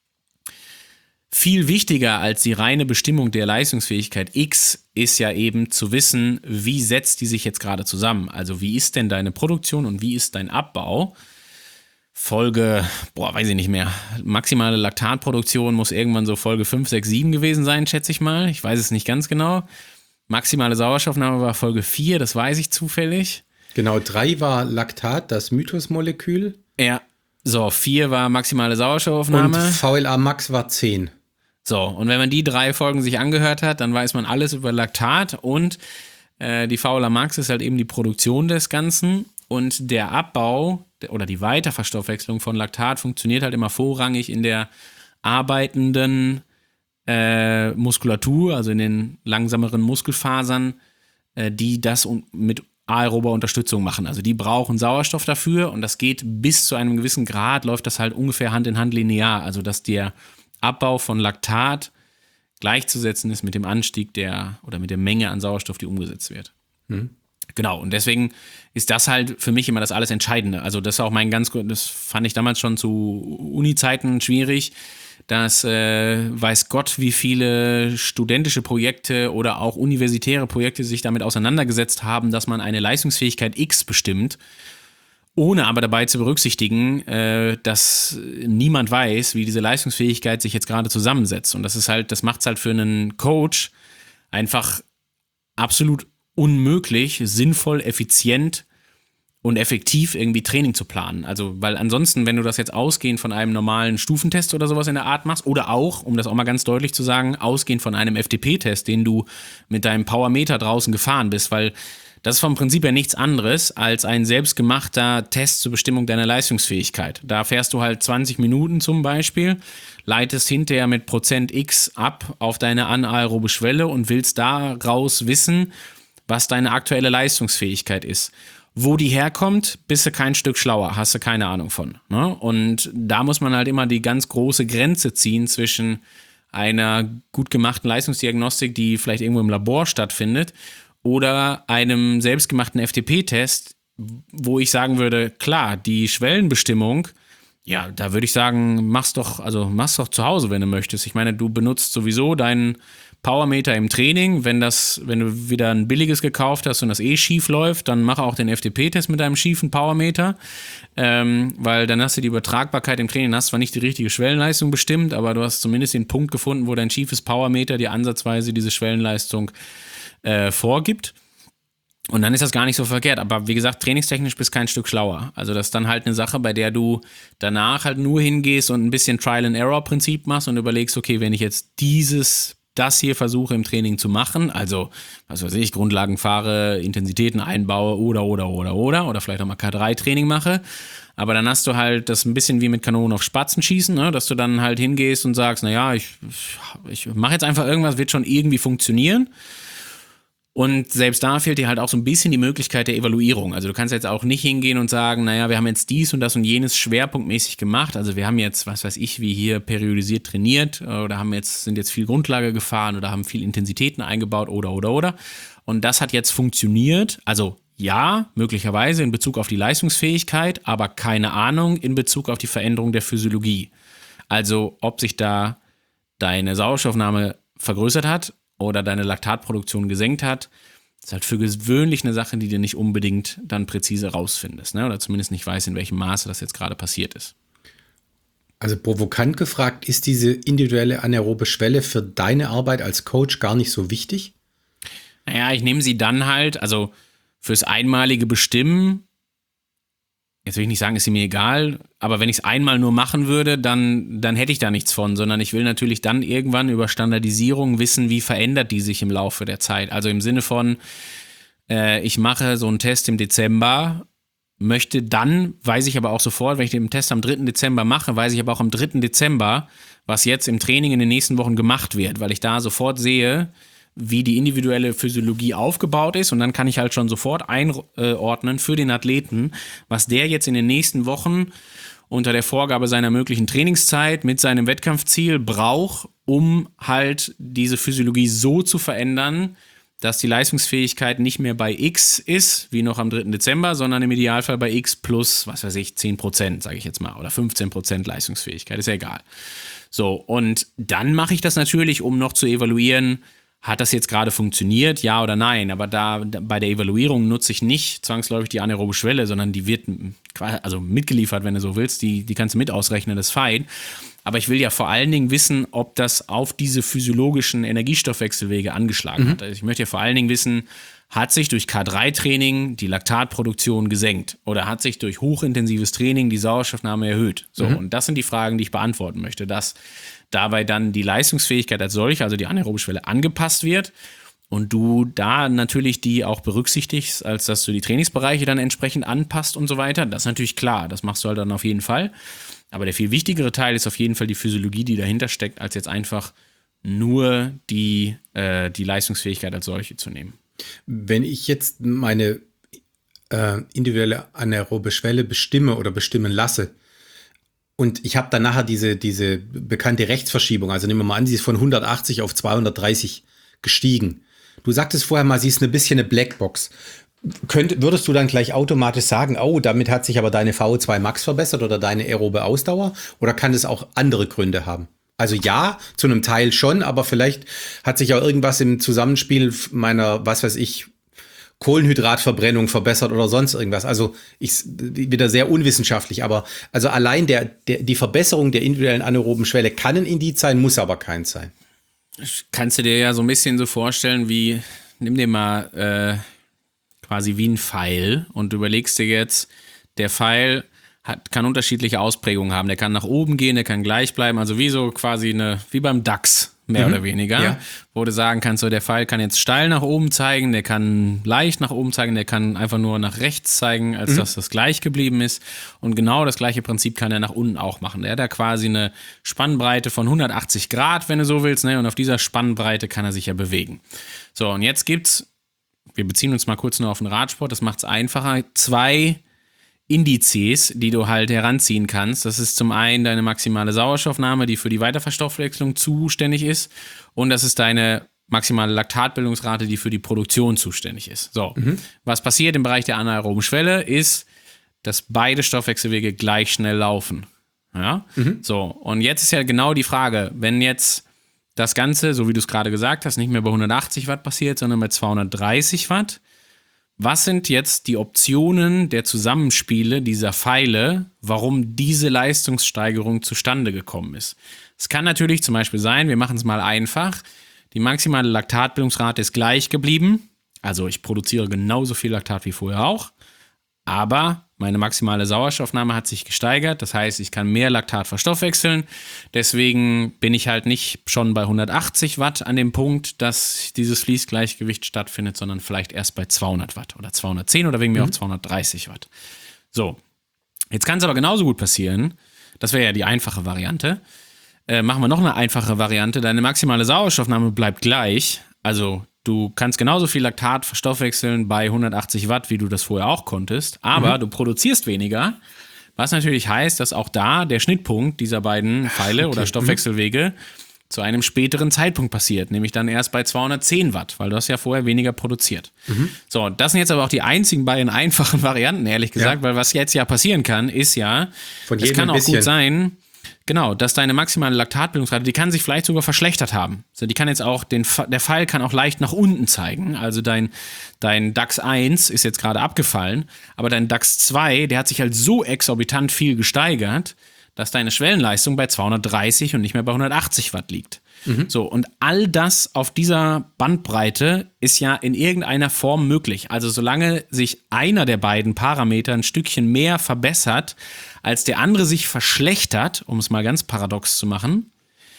viel wichtiger als die reine Bestimmung der Leistungsfähigkeit X ist ja eben zu wissen, wie setzt die sich jetzt gerade zusammen. Also wie ist denn deine Produktion und wie ist dein Abbau? Folge, weiß ich nicht mehr, maximale Laktatproduktion muss irgendwann so Folge 5, 6, 7 gewesen sein, schätze ich mal. Ich weiß es nicht ganz genau. Maximale Sauerstoffnahme war Folge 4, das weiß ich zufällig. Genau, 3 war Laktat, das Mythos-Molekül. Ja, so, 4 war maximale Sauerstoffaufnahme. Und VLA Max war 10. So, und wenn man die 3 Folgen sich angehört hat, dann weiß man alles über Laktat und die VLA Max ist halt eben die Produktion des Ganzen und der Abbau oder die Weiterverstoffwechslung von Laktat funktioniert halt immer vorrangig in der arbeitenden Muskulatur, also in den langsameren Muskelfasern, die das mit aerober Unterstützung machen. Also die brauchen Sauerstoff dafür und das geht bis zu einem gewissen Grad, läuft das halt ungefähr Hand in Hand linear. Also dass der Abbau von Laktat gleichzusetzen ist mit dem Anstieg oder mit der Menge an Sauerstoff, die umgesetzt wird. Genau, und deswegen ist das halt für mich immer das alles Entscheidende. Also das ist auch das fand ich damals schon zu Uni-Zeiten schwierig, dass weiß Gott, wie viele studentische Projekte oder auch universitäre Projekte sich damit auseinandergesetzt haben, dass man eine Leistungsfähigkeit X bestimmt, ohne aber dabei zu berücksichtigen, dass niemand weiß, wie diese Leistungsfähigkeit sich jetzt gerade zusammensetzt. Und das macht es halt für einen Coach einfach absolut unmöglich, sinnvoll, effizient und effektiv irgendwie Training zu planen. Also, weil ansonsten, wenn du das jetzt ausgehend von einem normalen Stufentest oder sowas in der Art machst, oder auch, um das auch mal ganz deutlich zu sagen, ausgehend von einem FTP-Test, den du mit deinem Powermeter draußen gefahren bist, weil das ist vom Prinzip ja nichts anderes als ein selbstgemachter Test zur Bestimmung deiner Leistungsfähigkeit. Da fährst du halt 20 Minuten zum Beispiel, leitest hinterher mit Prozent X ab auf deine anaerobe Schwelle und willst daraus wissen, was deine aktuelle Leistungsfähigkeit ist. Wo die herkommt, bist du kein Stück schlauer, hast du keine Ahnung von. Ne? Und da muss man halt immer die ganz große Grenze ziehen zwischen einer gut gemachten Leistungsdiagnostik, die vielleicht irgendwo im Labor stattfindet, oder einem selbstgemachten FTP-Test, wo ich sagen würde, klar, die Schwellenbestimmung, ja, da würde ich sagen, mach's doch zu Hause, wenn du möchtest. Ich meine, du benutzt sowieso deinen Powermeter im Training. Wenn du wieder ein billiges gekauft hast und das schief läuft, dann mach auch den FTP-Test mit deinem schiefen Powermeter, weil dann hast du die Übertragbarkeit im Training, hast zwar nicht die richtige Schwellenleistung bestimmt, aber du hast zumindest den Punkt gefunden, wo dein schiefes Powermeter dir ansatzweise diese Schwellenleistung vorgibt. Und dann ist das gar nicht so verkehrt. Aber wie gesagt, trainingstechnisch bist du kein Stück schlauer. Also das ist dann halt eine Sache, bei der du danach halt nur hingehst und ein bisschen Trial-and-Error-Prinzip machst und überlegst, okay, wenn ich jetzt das hier versuche im Training zu machen, also, was weiß ich, Grundlagen fahre, Intensitäten einbaue oder vielleicht auch mal K3-Training mache, Aber dann hast du halt das ein bisschen wie mit Kanonen auf Spatzen schießen, ne? Dass du dann halt hingehst und sagst, naja, ich mache jetzt einfach irgendwas, wird schon irgendwie funktionieren. Und selbst da fehlt dir halt auch so ein bisschen die Möglichkeit der Evaluierung. Also du kannst jetzt auch nicht hingehen und sagen, naja, wir haben jetzt dies und das und jenes schwerpunktmäßig gemacht. Also wir haben jetzt, was weiß ich, wie hier periodisiert trainiert oder sind jetzt viel Grundlage gefahren oder haben viel Intensitäten eingebaut oder. Und das hat jetzt funktioniert. Also ja, möglicherweise in Bezug auf die Leistungsfähigkeit, aber keine Ahnung in Bezug auf die Veränderung der Physiologie. Also ob sich da deine Sauerstoffnahme vergrößert hat oder deine Laktatproduktion gesenkt hat, ist halt für gewöhnlich eine Sache, die du nicht unbedingt dann präzise rausfindest, ne? Oder zumindest nicht weißt, in welchem Maße das jetzt gerade passiert ist. Also provokant gefragt, ist diese individuelle anaerobe Schwelle für deine Arbeit als Coach gar nicht so wichtig? Naja, ich nehme sie dann halt, also fürs einmalige Bestimmen, jetzt will ich nicht sagen, ist sie mir egal, aber wenn ich es einmal nur machen würde, dann hätte ich da nichts von, sondern ich will natürlich dann irgendwann über Standardisierung wissen, wie verändert die sich im Laufe der Zeit. Also im Sinne von, ich mache so einen Test im Dezember, weiß ich aber auch sofort, wenn ich den Test am 3. Dezember mache, weiß ich aber auch am 3. Dezember, was jetzt im Training in den nächsten Wochen gemacht wird, weil ich da sofort sehe, wie die individuelle Physiologie aufgebaut ist und dann kann ich halt schon sofort einordnen für den Athleten, was der jetzt in den nächsten Wochen unter der Vorgabe seiner möglichen Trainingszeit mit seinem Wettkampfziel braucht, um halt diese Physiologie so zu verändern, dass die Leistungsfähigkeit nicht mehr bei X ist, wie noch am 3. Dezember, sondern im Idealfall bei X plus, was weiß ich, 10%, sage ich jetzt mal, oder 15% Leistungsfähigkeit, ist ja egal. So, und dann mache ich das natürlich, um noch zu evaluieren, hat das jetzt gerade funktioniert, ja oder nein? Aber bei der Evaluierung nutze ich nicht zwangsläufig die anaerobe Schwelle, sondern die wird mitgeliefert, wenn du so willst. Die kannst du mit ausrechnen, das ist fein. Aber ich will ja vor allen Dingen wissen, ob das auf diese physiologischen Energiestoffwechselwege angeschlagen hat. Also ich möchte ja vor allen Dingen wissen, hat sich durch K3-Training die Laktatproduktion gesenkt oder hat sich durch hochintensives Training die Sauerstoffnahme erhöht? So, und das sind die Fragen, die ich beantworten möchte, dass dabei dann die Leistungsfähigkeit als solche, also die anaerobe Schwelle, angepasst wird und du da natürlich die auch berücksichtigst, als dass du die Trainingsbereiche dann entsprechend anpasst und so weiter. Das ist natürlich klar, das machst du halt dann auf jeden Fall. Aber der viel wichtigere Teil ist auf jeden Fall die Physiologie, die dahinter steckt, als jetzt einfach nur die Leistungsfähigkeit als solche zu nehmen. Wenn ich jetzt meine individuelle anaerobe Schwelle bestimme oder bestimmen lasse, und ich habe dann nachher diese bekannte Rechtsverschiebung, also nehmen wir mal an, sie ist von 180 auf 230 gestiegen. Du sagtest vorher mal, sie ist ein bisschen eine Blackbox. Würdest du dann gleich automatisch sagen, oh, damit hat sich aber deine VO2 Max verbessert oder deine aerobe Ausdauer? Oder kann es auch andere Gründe haben? Also ja, zu einem Teil schon, aber vielleicht hat sich auch irgendwas im Zusammenspiel meiner, was weiß ich, Kohlenhydratverbrennung verbessert oder sonst irgendwas. Also wieder sehr unwissenschaftlich, aber also allein die Verbesserung der individuellen anaeroben Schwelle kann ein Indiz sein, muss aber keins sein. Kannst du dir ja so ein bisschen so vorstellen wie, nimm dir mal quasi wie ein Pfeil und du überlegst dir jetzt, der Pfeil kann unterschiedliche Ausprägungen haben. Der kann nach oben gehen, der kann gleich bleiben, also wie so quasi wie beim Dachs, mehr oder weniger, ja. Wo du sagen kannst, so der Pfeil kann jetzt steil nach oben zeigen, der kann leicht nach oben zeigen, der kann einfach nur nach rechts zeigen, als dass das gleich geblieben ist. Und genau das gleiche Prinzip kann er nach unten auch machen. Der hat da quasi eine Spannbreite von 180 Grad, wenn du so willst, ne? Und auf dieser Spannbreite kann er sich ja bewegen. So, und jetzt wir beziehen uns mal kurz nur auf den Radsport, das macht es einfacher, 2 Indizes, die du halt heranziehen kannst. Das ist zum einen deine maximale Sauerstoffnahme, die für die Weiterverstoffwechslung zuständig ist. Und das ist deine maximale Laktatbildungsrate, die für die Produktion zuständig ist. So, was passiert im Bereich der anaeroben Schwelle ist, dass beide Stoffwechselwege gleich schnell laufen. Ja? So, und jetzt ist ja genau die Frage, wenn jetzt das Ganze, so wie du es gerade gesagt hast, nicht mehr bei 180 Watt passiert, sondern bei 230 Watt, was sind jetzt die Optionen der Zusammenspiele dieser Pfeile, warum diese Leistungssteigerung zustande gekommen ist? Es kann natürlich zum Beispiel sein, wir machen es mal einfach, die maximale Laktatbildungsrate ist gleich geblieben, also ich produziere genauso viel Laktat wie vorher auch, aber meine maximale Sauerstoffnahme hat sich gesteigert, das heißt, ich kann mehr Laktat verstoffwechseln, deswegen bin ich halt nicht schon bei 180 Watt an dem Punkt, dass dieses Fließgleichgewicht stattfindet, sondern vielleicht erst bei 200 Watt oder 210 oder wegen mir auch 230 Watt. So, Jetzt kann es aber genauso gut passieren, das wäre ja die einfache Variante, machen wir noch eine einfache Variante, deine maximale Sauerstoffnahme bleibt gleich, also du kannst genauso viel Laktat verstoffwechseln bei 180 Watt, wie du das vorher auch konntest, aber du produzierst weniger, was natürlich heißt, dass auch da der Schnittpunkt dieser beiden Pfeile oder Stoffwechselwege zu einem späteren Zeitpunkt passiert, nämlich dann erst bei 210 Watt, weil du hast ja vorher weniger produziert. So, das sind jetzt aber auch die einzigen beiden einfachen Varianten, ehrlich gesagt, weil was jetzt ja passieren kann, ist ja, es kann auch gut sein, genau, dass deine maximale Laktatbildungsrate, die kann sich vielleicht sogar verschlechtert haben. Also die kann jetzt auch, der Pfeil kann auch leicht nach unten zeigen, also dein DAX 1 ist jetzt gerade abgefallen, aber dein DAX 2, der hat sich halt so exorbitant viel gesteigert, dass deine Schwellenleistung bei 230 und nicht mehr bei 180 Watt liegt. So, und all das auf dieser Bandbreite ist ja in irgendeiner Form möglich. Also solange sich einer der beiden Parameter ein Stückchen mehr verbessert, als der andere sich verschlechtert, um es mal ganz paradox zu machen,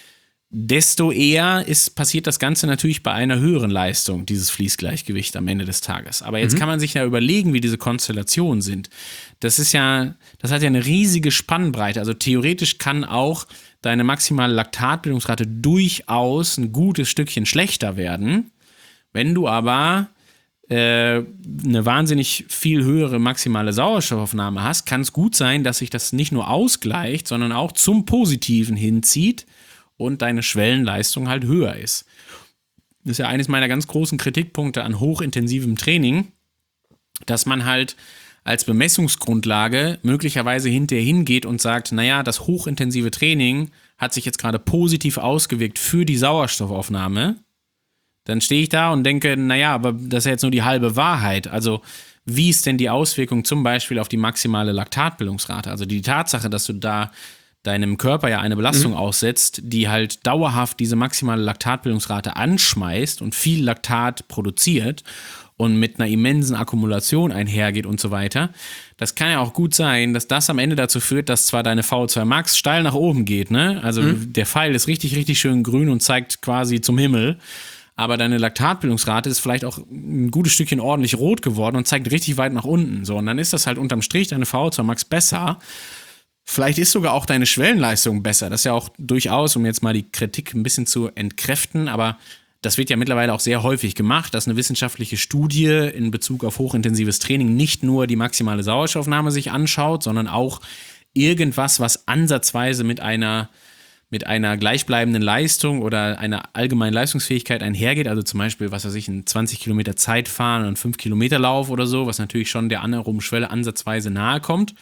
desto eher passiert das Ganze natürlich bei einer höheren Leistung, dieses Fließgleichgewicht am Ende des Tages. Aber jetzt kann man sich ja überlegen, wie diese Konstellationen sind. Das hat ja eine riesige Spannbreite. Also theoretisch kann auch deine maximale Laktatbildungsrate durchaus ein gutes Stückchen schlechter werden. Wenn du aber eine wahnsinnig viel höhere maximale Sauerstoffaufnahme hast, kann es gut sein, dass sich das nicht nur ausgleicht, sondern auch zum Positiven hinzieht und deine Schwellenleistung halt höher ist. Das ist ja eines meiner ganz großen Kritikpunkte an hochintensivem Training, dass man halt als Bemessungsgrundlage möglicherweise hinterher hingeht und sagt, naja, das hochintensive Training hat sich jetzt gerade positiv ausgewirkt für die Sauerstoffaufnahme. Dann stehe ich da und denke, naja, aber das ist ja jetzt nur die halbe Wahrheit. Also wie ist denn die Auswirkung zum Beispiel auf die maximale Laktatbildungsrate? Also die Tatsache, dass du da deinem Körper ja eine Belastung aussetzt, die halt dauerhaft diese maximale Laktatbildungsrate anschmeißt und viel Laktat produziert und mit einer immensen Akkumulation einhergeht und so weiter. Das kann ja auch gut sein, dass das am Ende dazu führt, dass zwar deine VO2 Max steil nach oben geht, ne? Also der Pfeil ist richtig, richtig schön grün und zeigt quasi zum Himmel, aber deine Laktatbildungsrate ist vielleicht auch ein gutes Stückchen ordentlich rot geworden und zeigt richtig weit nach unten. So, und dann ist das halt unterm Strich deine VO2 Max besser. Vielleicht ist sogar auch deine Schwellenleistung besser. Das ist ja auch durchaus, um jetzt mal die Kritik ein bisschen zu entkräften, aber das wird ja mittlerweile auch sehr häufig gemacht, dass eine wissenschaftliche Studie in Bezug auf hochintensives Training nicht nur die maximale Sauerstoffnahme sich anschaut, sondern auch irgendwas, was ansatzweise mit einer gleichbleibenden Leistung oder einer allgemeinen Leistungsfähigkeit einhergeht. Also zum Beispiel, was weiß ich, ein 20 Kilometer Zeitfahren und ein 5 Kilometer Lauf oder so, was natürlich schon der anaeroben Schwelle ansatzweise nahe kommt.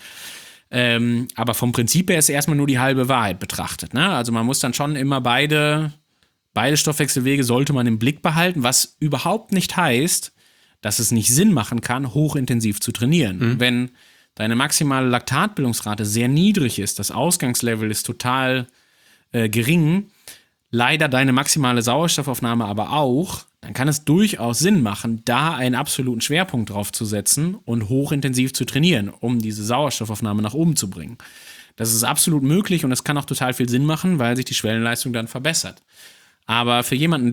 Aber vom Prinzip her ist erstmal nur die halbe Wahrheit betrachtet. Ne? Also man muss dann schon immer beide Stoffwechselwege sollte man im Blick behalten, was überhaupt nicht heißt, dass es nicht Sinn machen kann, hochintensiv zu trainieren. Wenn deine maximale Laktatbildungsrate sehr niedrig ist, das Ausgangslevel ist total gering, leider deine maximale Sauerstoffaufnahme aber auch, dann kann es durchaus Sinn machen, da einen absoluten Schwerpunkt drauf zu setzen und hochintensiv zu trainieren, um diese Sauerstoffaufnahme nach oben zu bringen. Das ist absolut möglich und es kann auch total viel Sinn machen, weil sich die Schwellenleistung dann verbessert. Aber für jemanden,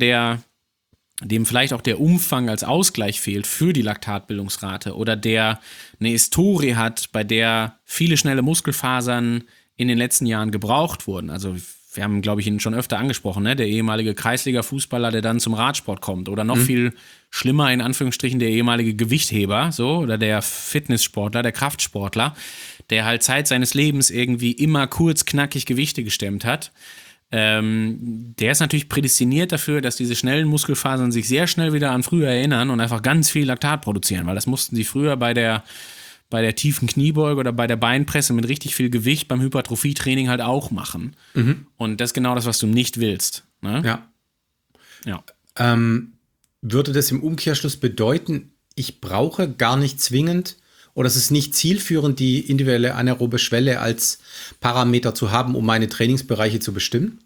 dem vielleicht auch der Umfang als Ausgleich fehlt für die Laktatbildungsrate oder der eine Historie hat, bei der viele schnelle Muskelfasern in den letzten Jahren gebraucht wurden, also wir haben, glaube ich, ihn schon öfter angesprochen, ne? Der ehemalige Kreisliga-Fußballer, der dann zum Radsport kommt. Oder noch viel schlimmer, in Anführungsstrichen, der ehemalige Gewichtheber, so, oder der Fitnesssportler, der Kraftsportler, der halt Zeit seines Lebens irgendwie immer kurz, knackig Gewichte gestemmt hat. Der ist natürlich prädestiniert dafür, dass diese schnellen Muskelfasern sich sehr schnell wieder an früher erinnern und einfach ganz viel Laktat produzieren, weil das mussten sie früher bei der tiefen Kniebeuge oder bei der Beinpresse mit richtig viel Gewicht beim Hypertrophietraining halt auch machen. Und das ist genau das, was du nicht willst. Ne? Ja. Würde das im Umkehrschluss bedeuten, ich brauche gar nicht zwingend oder es ist nicht zielführend, die individuelle anaerobe Schwelle als Parameter zu haben, um meine Trainingsbereiche zu bestimmen?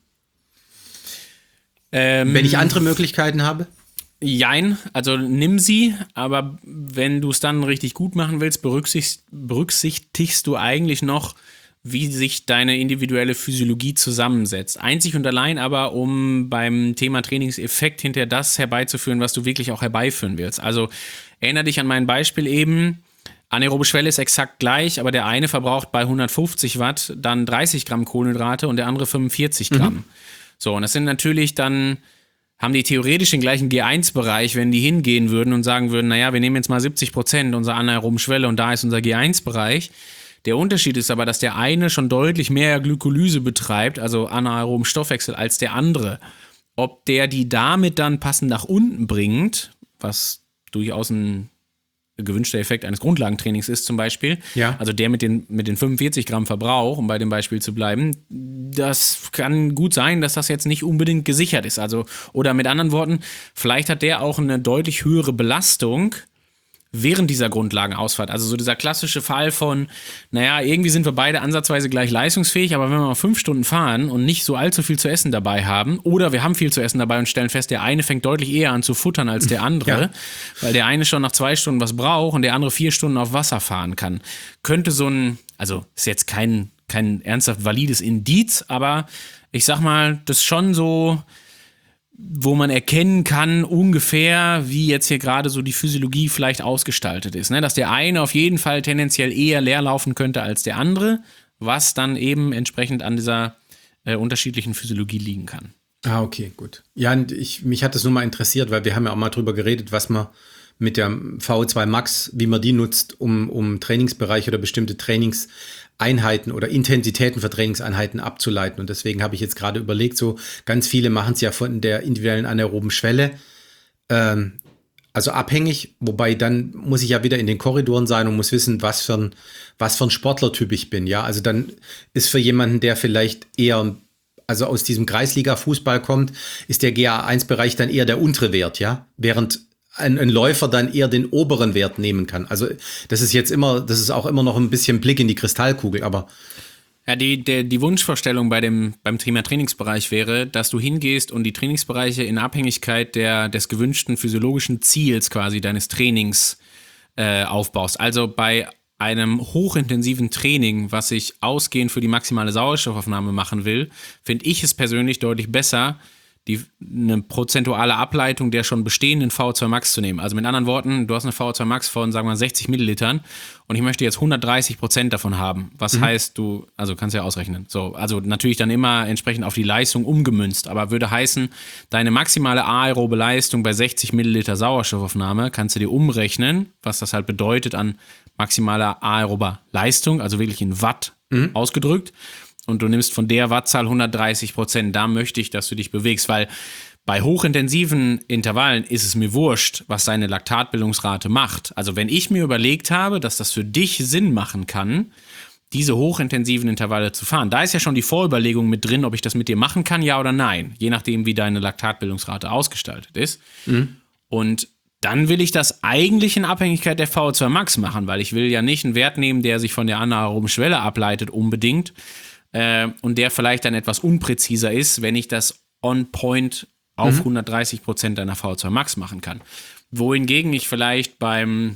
Wenn ich andere Möglichkeiten habe? Jein, also nimm sie, aber wenn du es dann richtig gut machen willst, berücksichtigst du eigentlich noch, wie sich deine individuelle Physiologie zusammensetzt. Einzig und allein aber, um beim Thema Trainingseffekt hinterher das herbeizuführen, was du wirklich auch herbeiführen willst. Also erinnere dich an mein Beispiel eben, anaerobe Schwelle ist exakt gleich, aber der eine verbraucht bei 150 Watt dann 30 Gramm Kohlenhydrate und der andere 45 Gramm. So, und das sind natürlich dann, haben die theoretisch den gleichen G1-Bereich, wenn die hingehen würden und sagen würden, naja, wir nehmen jetzt mal 70% unserer anaeroben Schwelle und da ist unser G1-Bereich. Der Unterschied ist aber, dass der eine schon deutlich mehr Glykolyse betreibt, also anaeroben Stoffwechsel, als der andere. Ob der die damit dann passend nach unten bringt, was durchaus ein gewünschter Effekt eines Grundlagentrainings ist zum Beispiel, Ja. also der mit den 45 Gramm Verbrauch, um bei dem Beispiel zu bleiben, das kann gut sein, dass das jetzt nicht unbedingt gesichert ist. Also, oder mit anderen Worten, vielleicht hat der auch eine deutlich höhere Belastung während dieser Grundlagenausfahrt. Also so dieser klassische Fall von, naja, irgendwie sind wir beide ansatzweise gleich leistungsfähig, aber wenn wir mal 5 Stunden fahren und nicht so allzu viel zu essen dabei haben, oder wir haben viel zu essen dabei und stellen fest, der eine fängt deutlich eher an zu futtern als der andere, weil der eine schon nach 2 Stunden was braucht und der andere 4 Stunden auf Wasser fahren kann. Könnte so ein, also ist jetzt kein ernsthaft valides Indiz, aber ich sag mal, das ist schon so, wo man erkennen kann, ungefähr, wie jetzt hier gerade so die Physiologie vielleicht ausgestaltet ist. Ne? Dass der eine auf jeden Fall tendenziell eher leer laufen könnte als der andere, was dann eben entsprechend an dieser unterschiedlichen Physiologie liegen kann. Ah, okay, gut. Ja, und mich hat das nur mal interessiert, weil wir haben ja auch mal drüber geredet, was man mit der VO2 Max, wie man die nutzt, um Trainingsbereiche oder bestimmte Trainingseinheiten oder Intensitäten für Trainingseinheiten abzuleiten. Und deswegen habe ich jetzt gerade überlegt, so ganz viele machen es ja von der individuellen anaeroben Schwelle, also abhängig, wobei dann muss ich ja wieder in den Korridoren sein und muss wissen, was für ein Sportlertyp ich bin. Ja, also dann ist für jemanden, der vielleicht eher also aus diesem Kreisliga-Fußball kommt, ist der GA1-Bereich dann eher der untere Wert, ja, während ein Läufer dann eher den oberen Wert nehmen kann. Also das ist auch immer noch ein bisschen Blick in die Kristallkugel, aber ja, die Wunschvorstellung beim Thema Trainingsbereich wäre, dass du hingehst und die Trainingsbereiche in Abhängigkeit des gewünschten physiologischen Ziels quasi deines Trainings aufbaust. Also bei einem hochintensiven Training, was ich ausgehend für die maximale Sauerstoffaufnahme machen will, finde ich es persönlich deutlich besser, eine prozentuale Ableitung der schon bestehenden VO2 Max zu nehmen. Also mit anderen Worten, du hast eine VO2 Max von, sagen wir mal, 60 Millilitern und ich möchte jetzt 130% davon haben. Was heißt, also kannst du ja ausrechnen. So, also natürlich dann immer entsprechend auf die Leistung umgemünzt, aber würde heißen, deine maximale aerobe Leistung bei 60 Milliliter Sauerstoffaufnahme kannst du dir umrechnen, was das halt bedeutet an maximaler aerober Leistung, also wirklich in Watt ausgedrückt. Und du nimmst von der Wattzahl 130%, da möchte ich, dass du dich bewegst, weil bei hochintensiven Intervallen ist es mir wurscht, was deine Laktatbildungsrate macht. Also wenn ich mir überlegt habe, dass das für dich Sinn machen kann, diese hochintensiven Intervalle zu fahren, da ist ja schon die Vorüberlegung mit drin, ob ich das mit dir machen kann, ja oder nein, je nachdem, wie deine Laktatbildungsrate ausgestaltet ist. Und dann will ich das eigentlich in Abhängigkeit der VO2 Max machen, weil ich will ja nicht einen Wert nehmen, der sich von der anaeroben Schwelle ableitet unbedingt, und der vielleicht dann etwas unpräziser ist, wenn ich das on point auf 130% deiner VO2 Max machen kann. Wohingegen ich vielleicht beim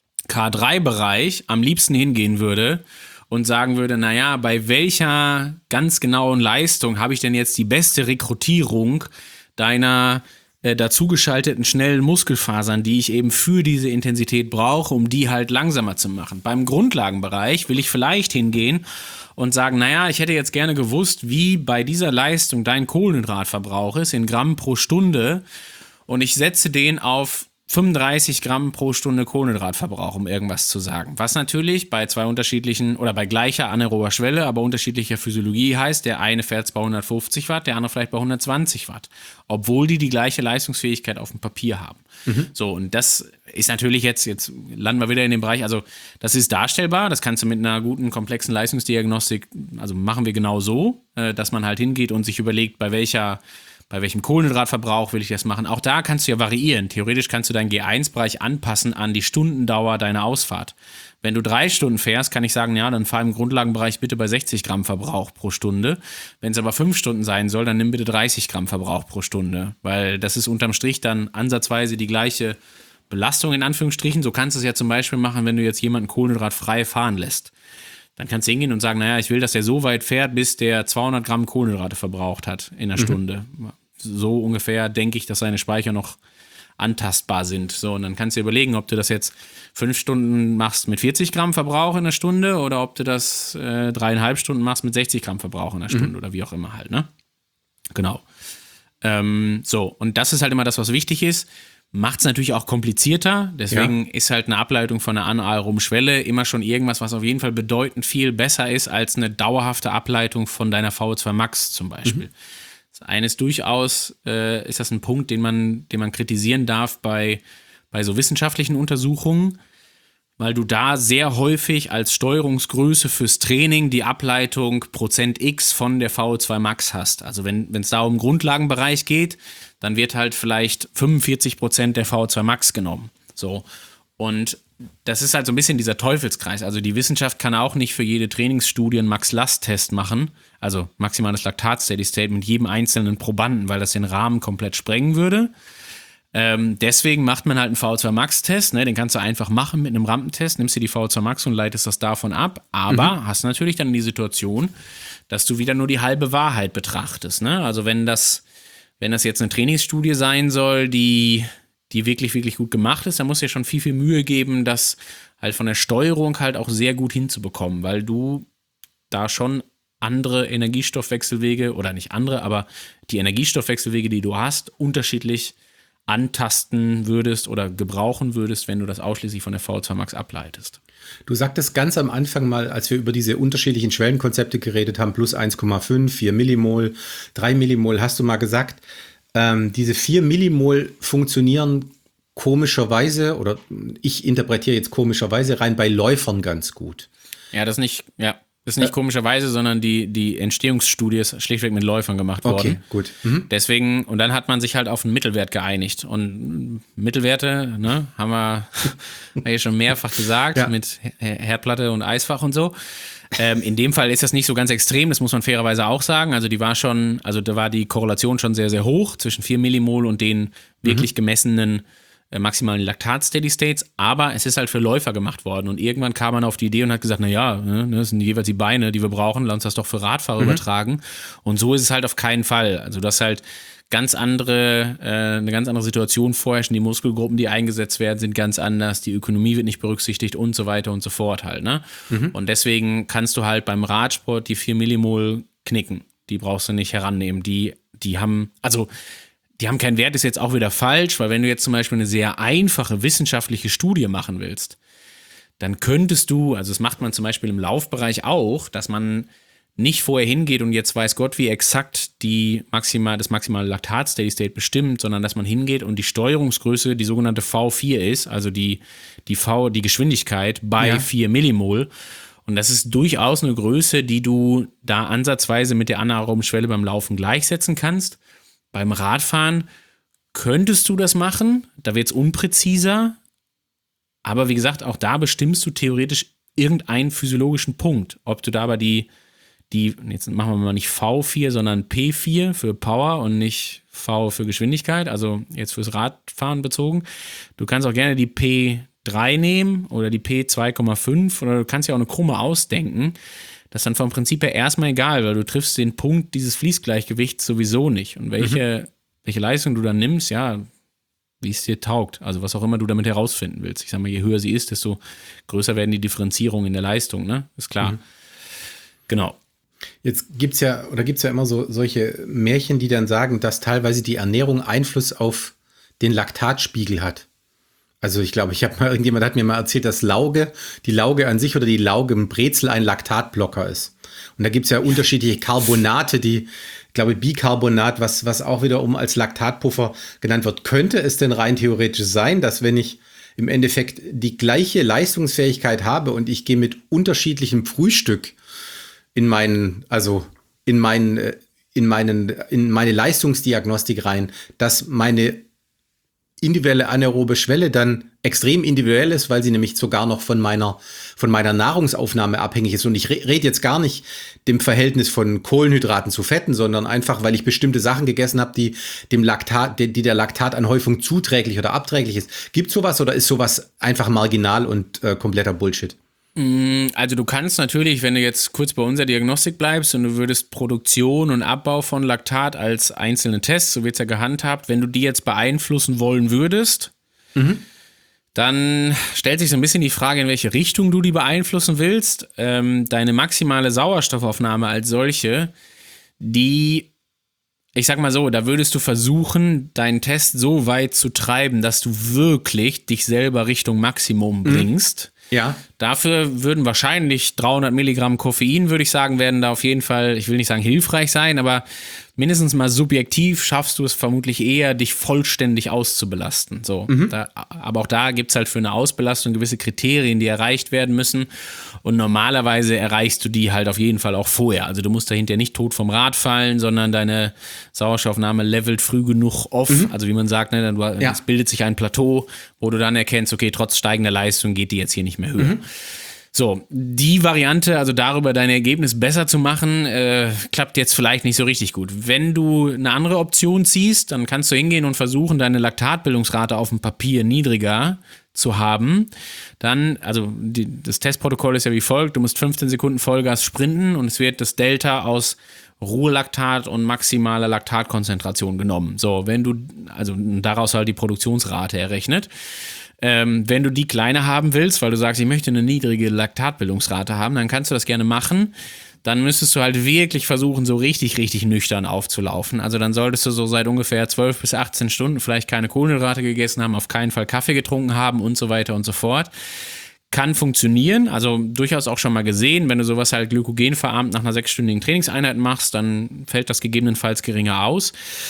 K3-Bereich am liebsten hingehen würde und sagen würde, naja, bei welcher ganz genauen Leistung habe ich denn jetzt die beste Rekrutierung deiner dazugeschalteten schnellen Muskelfasern, die ich eben für diese Intensität brauche, um die halt langsamer zu machen. Beim Grundlagenbereich will ich vielleicht hingehen und sagen, naja, ich hätte jetzt gerne gewusst, wie bei dieser Leistung dein Kohlenhydratverbrauch ist in Gramm pro Stunde und ich setze den auf 35 Gramm pro Stunde Kohlenhydratverbrauch, um irgendwas zu sagen. Was natürlich bei zwei unterschiedlichen oder bei gleicher anaerober Schwelle, aber unterschiedlicher Physiologie heißt, der eine fährt bei 150 Watt, der andere vielleicht bei 120 Watt. Obwohl die gleiche Leistungsfähigkeit auf dem Papier haben. So, und das ist natürlich jetzt landen wir wieder in dem Bereich, also das ist darstellbar, das kannst du mit einer guten, komplexen Leistungsdiagnostik, also machen wir genau so, dass man halt hingeht und sich überlegt, bei welchem Kohlenhydratverbrauch will ich das machen. Auch da kannst du ja variieren. Theoretisch kannst du deinen G1-Bereich anpassen an die Stundendauer deiner Ausfahrt. Wenn du 3 Stunden fährst, kann ich sagen, ja, dann fahr im Grundlagenbereich bitte bei 60 Gramm Verbrauch pro Stunde. Wenn es aber 5 Stunden sein soll, dann nimm bitte 30 Gramm Verbrauch pro Stunde. Weil das ist unterm Strich dann ansatzweise die gleiche Belastung in Anführungsstrichen. So kannst du es ja zum Beispiel machen, wenn du jetzt jemanden kohlenhydratfrei fahren lässt. Dann kannst du hingehen und sagen, naja, ich will, dass der so weit fährt, bis der 200 Gramm Kohlenhydrate verbraucht hat in einer Stunde. So ungefähr denke ich, dass seine Speicher noch antastbar sind. So, und dann kannst du dir überlegen, ob du das jetzt 5 Stunden machst mit 40 Gramm Verbrauch in der Stunde oder ob du das 3,5 Stunden machst mit 60 Gramm Verbrauch in der Stunde oder wie auch immer halt, ne? Genau. So, und das ist halt immer das, was wichtig ist. Macht es natürlich auch komplizierter, deswegen ist halt eine Ableitung von einer anaeroben Schwelle immer schon irgendwas, was auf jeden Fall bedeutend viel besser ist als eine dauerhafte Ableitung von deiner VO2 Max zum Beispiel. Das eine ist durchaus, ist das ein Punkt, den man kritisieren darf bei so wissenschaftlichen Untersuchungen, weil du da sehr häufig als Steuerungsgröße fürs Training die Ableitung Prozent X von der VO2 Max hast. Also wenn es da um den Grundlagenbereich geht, dann wird halt vielleicht 45% der VO2 Max genommen. So. Und das ist halt so ein bisschen dieser Teufelskreis. Also die Wissenschaft kann auch nicht für jede Trainingsstudie einen Max-Last-Test machen, also maximales Laktat-Steady-State mit jedem einzelnen Probanden, weil das den Rahmen komplett sprengen würde. Deswegen macht man halt einen VO2 Max-Test, ne? Den kannst du einfach machen mit einem Rampentest, nimmst dir die VO2 Max und leitest das davon ab, aber hast natürlich dann die Situation, dass du wieder nur die halbe Wahrheit betrachtest, ne? Also wenn das jetzt eine Trainingsstudie sein soll, die wirklich, wirklich gut gemacht ist, dann musst du dir schon viel, viel Mühe geben, das halt von der Steuerung halt auch sehr gut hinzubekommen, weil du da schon andere Energiestoffwechselwege, oder nicht andere, aber die Energiestoffwechselwege, die du hast, unterschiedlich antasten würdest oder gebrauchen würdest, wenn du das ausschließlich von der VO2 Max ableitest. Du sagtest ganz am Anfang mal, als wir über diese unterschiedlichen Schwellenkonzepte geredet haben, plus 1,5, 4 Millimol, 3 Millimol, hast du mal gesagt, diese 4 Millimol funktionieren komischerweise, oder ich interpretiere jetzt komischerweise, rein bei Läufern ganz gut. Ja, das ist nicht komischerweise, sondern die Entstehungsstudie ist schlichtweg mit Läufern gemacht worden. Okay, gut. Deswegen, und dann hat man sich halt auf einen Mittelwert geeinigt. Und Mittelwerte, ne, haben wir ja schon mehrfach gesagt, mit Herdplatte und Eisfach und so. In dem Fall ist das nicht so ganz extrem, das muss man fairerweise auch sagen. Also da war die Korrelation schon sehr, sehr hoch zwischen 4 Millimol und den wirklich gemessenen maximalen Laktat-Steady-States, aber es ist halt für Läufer gemacht worden und irgendwann kam man auf die Idee und hat gesagt, naja, das sind jeweils die Beine, die wir brauchen, lass uns das doch für Radfahrer übertragen, und so ist es halt auf keinen Fall. Also das halt eine ganz andere Situation vorherrschen, die Muskelgruppen, die eingesetzt werden, sind ganz anders, die Ökonomie wird nicht berücksichtigt und so weiter und so fort halt, ne? Und deswegen kannst du halt beim Radsport die 4 Millimol knicken, die brauchst du nicht herannehmen, die haben keinen Wert, ist jetzt auch wieder falsch, weil wenn du jetzt zum Beispiel eine sehr einfache wissenschaftliche Studie machen willst, dann könntest du, also das macht man zum Beispiel im Laufbereich auch, dass man nicht vorher hingeht und jetzt weiß Gott, wie exakt das maximale Laktat-Steady-State bestimmt, sondern dass man hingeht und die Steuerungsgröße, die sogenannte V4 ist, also die Geschwindigkeit bei 4 Millimol. Und das ist durchaus eine Größe, die du da ansatzweise mit der anaeroben Schwelle beim Laufen gleichsetzen kannst. Beim Radfahren könntest du das machen, da wird es unpräziser, aber wie gesagt, auch da bestimmst du theoretisch irgendeinen physiologischen Punkt. Ob du da aber jetzt machen wir mal nicht V4, sondern P4 für Power und nicht V für Geschwindigkeit, also jetzt fürs Radfahren bezogen. Du kannst auch gerne die P3 nehmen oder die P2,5 oder du kannst ja auch eine Krumme ausdenken. Das ist dann vom Prinzip her erstmal egal, weil du triffst den Punkt dieses Fließgleichgewichts sowieso nicht. Und welche Leistung du dann nimmst, ja, wie es dir taugt. Also was auch immer du damit herausfinden willst. Ich sag mal, je höher sie ist, desto größer werden die Differenzierungen in der Leistung, ne? Ist klar. Genau. Jetzt gibt's ja immer so solche Märchen, die dann sagen, dass teilweise die Ernährung Einfluss auf den Laktatspiegel hat. Also ich glaube, irgendjemand hat mir mal erzählt, dass die Lauge an sich oder die Lauge im Brezel ein Laktatblocker ist. Und da gibt es ja unterschiedliche Carbonate, ich glaube Bicarbonat, was auch wiederum als Laktatpuffer genannt wird. Könnte es denn rein theoretisch sein, dass wenn ich im Endeffekt die gleiche Leistungsfähigkeit habe und ich gehe mit unterschiedlichem Frühstück in meine Leistungsdiagnostik rein, dass meine individuelle anaerobe Schwelle dann extrem individuell ist, weil sie nämlich sogar noch von meiner Nahrungsaufnahme abhängig ist. Und ich rede jetzt gar nicht dem Verhältnis von Kohlenhydraten zu Fetten, sondern einfach, weil ich bestimmte Sachen gegessen habe, die der Laktatanhäufung zuträglich oder abträglich ist. Gibt es sowas oder ist sowas einfach marginal und kompletter Bullshit? Also du kannst natürlich, wenn du jetzt kurz bei unserer Diagnostik bleibst und du würdest Produktion und Abbau von Laktat als einzelne Tests, so wird es ja gehandhabt, wenn du die jetzt beeinflussen wollen würdest, dann stellt sich so ein bisschen die Frage, in welche Richtung du die beeinflussen willst. Deine maximale Sauerstoffaufnahme als solche, ich sag mal so, da würdest du versuchen, deinen Test so weit zu treiben, dass du wirklich dich selber Richtung Maximum bringst. Ja. Dafür würden wahrscheinlich 300 Milligramm Koffein, würde ich sagen, werden da auf jeden Fall, ich will nicht sagen hilfreich sein, aber mindestens mal subjektiv schaffst du es vermutlich eher, dich vollständig auszubelasten. So, aber auch da gibt es halt für eine Ausbelastung gewisse Kriterien, die erreicht werden müssen. Und normalerweise erreichst du die halt auf jeden Fall auch vorher. Also du musst dahinter nicht tot vom Rad fallen, sondern deine Sauerstoffnahme levelt früh genug off. Also wie man sagt, ne, es bildet sich ein Plateau, wo du dann erkennst, okay, trotz steigender Leistung geht die jetzt hier nicht mehr höher. So, die Variante, also darüber dein Ergebnis besser zu machen, klappt jetzt vielleicht nicht so richtig gut. Wenn du eine andere Option ziehst, dann kannst du hingehen und versuchen, deine Laktatbildungsrate auf dem Papier niedriger zu haben. Dann, also das Testprotokoll ist ja wie folgt, du musst 15 Sekunden Vollgas sprinten und es wird das Delta aus Ruhelaktat und maximaler Laktatkonzentration genommen. So, also daraus halt die Produktionsrate errechnet. Wenn du die kleiner haben willst, weil du sagst, ich möchte eine niedrige Laktatbildungsrate haben, dann kannst du das gerne machen. Dann müsstest du halt wirklich versuchen, so richtig, richtig nüchtern aufzulaufen. Also dann solltest du so seit ungefähr 12 bis 18 Stunden vielleicht keine Kohlenhydrate gegessen haben, auf keinen Fall Kaffee getrunken haben und so weiter und so fort. Kann funktionieren, also durchaus auch schon mal gesehen, wenn du sowas halt glykogenverarmt nach einer 6-stündigen Trainingseinheit machst, dann fällt das gegebenenfalls geringer aus.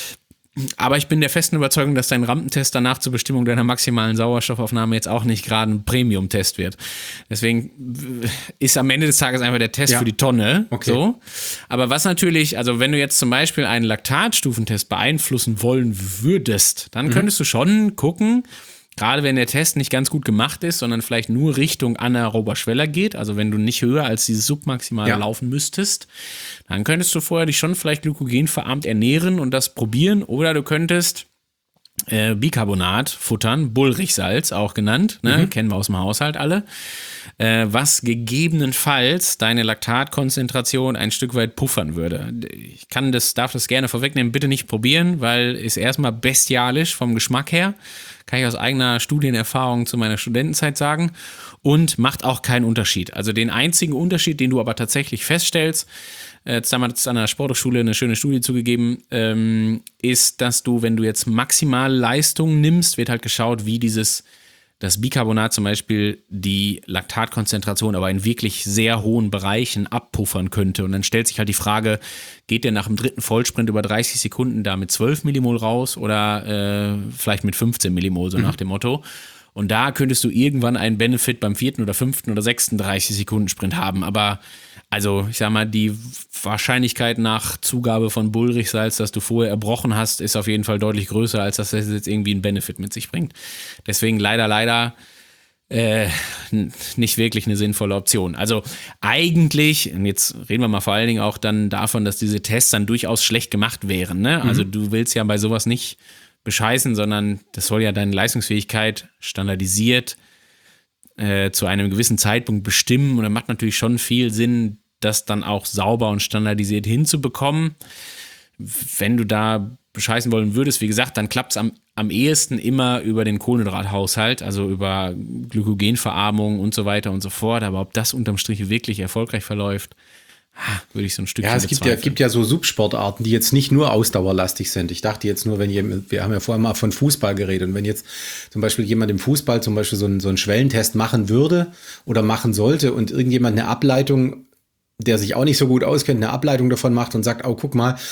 Aber ich bin der festen Überzeugung, dass dein Rampentest danach zur Bestimmung deiner maximalen Sauerstoffaufnahme jetzt auch nicht gerade ein Premium-Test wird. Deswegen ist am Ende des Tages einfach der Test für die Tonne. Okay. So. Aber was natürlich, also wenn du jetzt zum Beispiel einen Laktatstufentest beeinflussen wollen würdest, dann könntest du schon gucken, gerade wenn der Test nicht ganz gut gemacht ist, sondern vielleicht nur Richtung anaerober Schweller geht, also wenn du nicht höher als dieses Submaximale laufen müsstest, dann könntest du vorher dich schon vielleicht glykogenverarmt ernähren und das probieren. Oder du könntest Bicarbonat futtern, Bullrichsalz auch genannt, ne? Kennen wir aus dem Haushalt alle, was gegebenenfalls deine Laktatkonzentration ein Stück weit puffern würde. Ich darf das gerne vorwegnehmen, bitte nicht probieren, weil ist erstmal bestialisch vom Geschmack her, kann ich aus eigener Studienerfahrung zu meiner Studentenzeit sagen, und macht auch keinen Unterschied. Also den einzigen Unterschied, den du aber tatsächlich feststellst, damals an der Sporthochschule eine schöne Studie zugegeben, ist, dass du, wenn du jetzt maximale Leistung nimmst, wird halt geschaut, wie das Bicarbonat zum Beispiel die Laktatkonzentration aber in wirklich sehr hohen Bereichen abpuffern könnte. Und dann stellt sich halt die Frage, geht der nach dem dritten Vollsprint über 30 Sekunden da mit 12 Millimol raus oder vielleicht mit 15 Millimol, so nach dem Motto. Und da könntest du irgendwann einen Benefit beim 4. oder 5. oder 6. 30-Sekunden-Sprint haben. Aber also, ich sag mal, die Wahrscheinlichkeit nach Zugabe von Bullrichsalz, das du vorher erbrochen hast, ist auf jeden Fall deutlich größer, als dass das jetzt irgendwie einen Benefit mit sich bringt. Deswegen leider nicht wirklich eine sinnvolle Option. Also eigentlich, und jetzt reden wir mal vor allen Dingen auch dann davon, dass diese Tests dann durchaus schlecht gemacht wären. Ne? Also du willst ja bei sowas nicht bescheißen, sondern das soll ja deine Leistungsfähigkeit standardisiert zu einem gewissen Zeitpunkt bestimmen, und dann macht natürlich schon viel Sinn, das dann auch sauber und standardisiert hinzubekommen. Wenn du da bescheißen wollen würdest, wie gesagt, dann klappt es am ehesten immer über den Kohlenhydrathaushalt, also über Glykogenverarmung und so weiter und so fort. Aber ob das unterm Strich wirklich erfolgreich verläuft, würde ich so ein Stückchen bezweifeln. Es gibt ja so Subsportarten, die jetzt nicht nur ausdauerlastig sind. Ich dachte jetzt nur, wir haben ja vorher mal von Fußball geredet, und wenn jetzt zum Beispiel jemand im Fußball zum Beispiel so einen Schwellentest machen würde oder machen sollte und irgendjemand eine Ableitung, der sich auch nicht so gut auskennt, eine Ableitung davon macht und sagt, oh, guck mal,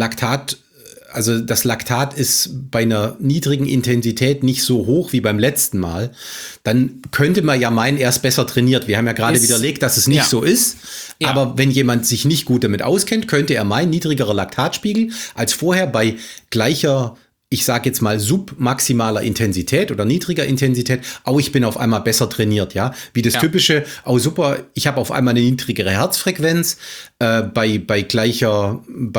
das Laktat ist bei einer niedrigen Intensität nicht so hoch wie beim letzten Mal, dann könnte man ja meinen, er ist besser trainiert. Wir haben ja gerade widerlegt, dass es nicht so ist. Ja. Aber wenn jemand sich nicht gut damit auskennt, könnte er meinen, niedrigerer Laktatspiegel als vorher bei gleicher, ich sage jetzt mal, submaximaler Intensität oder niedriger Intensität, ich bin auf einmal besser trainiert, ja. Wie das typische, super, ich habe auf einmal eine niedrigere Herzfrequenz, bei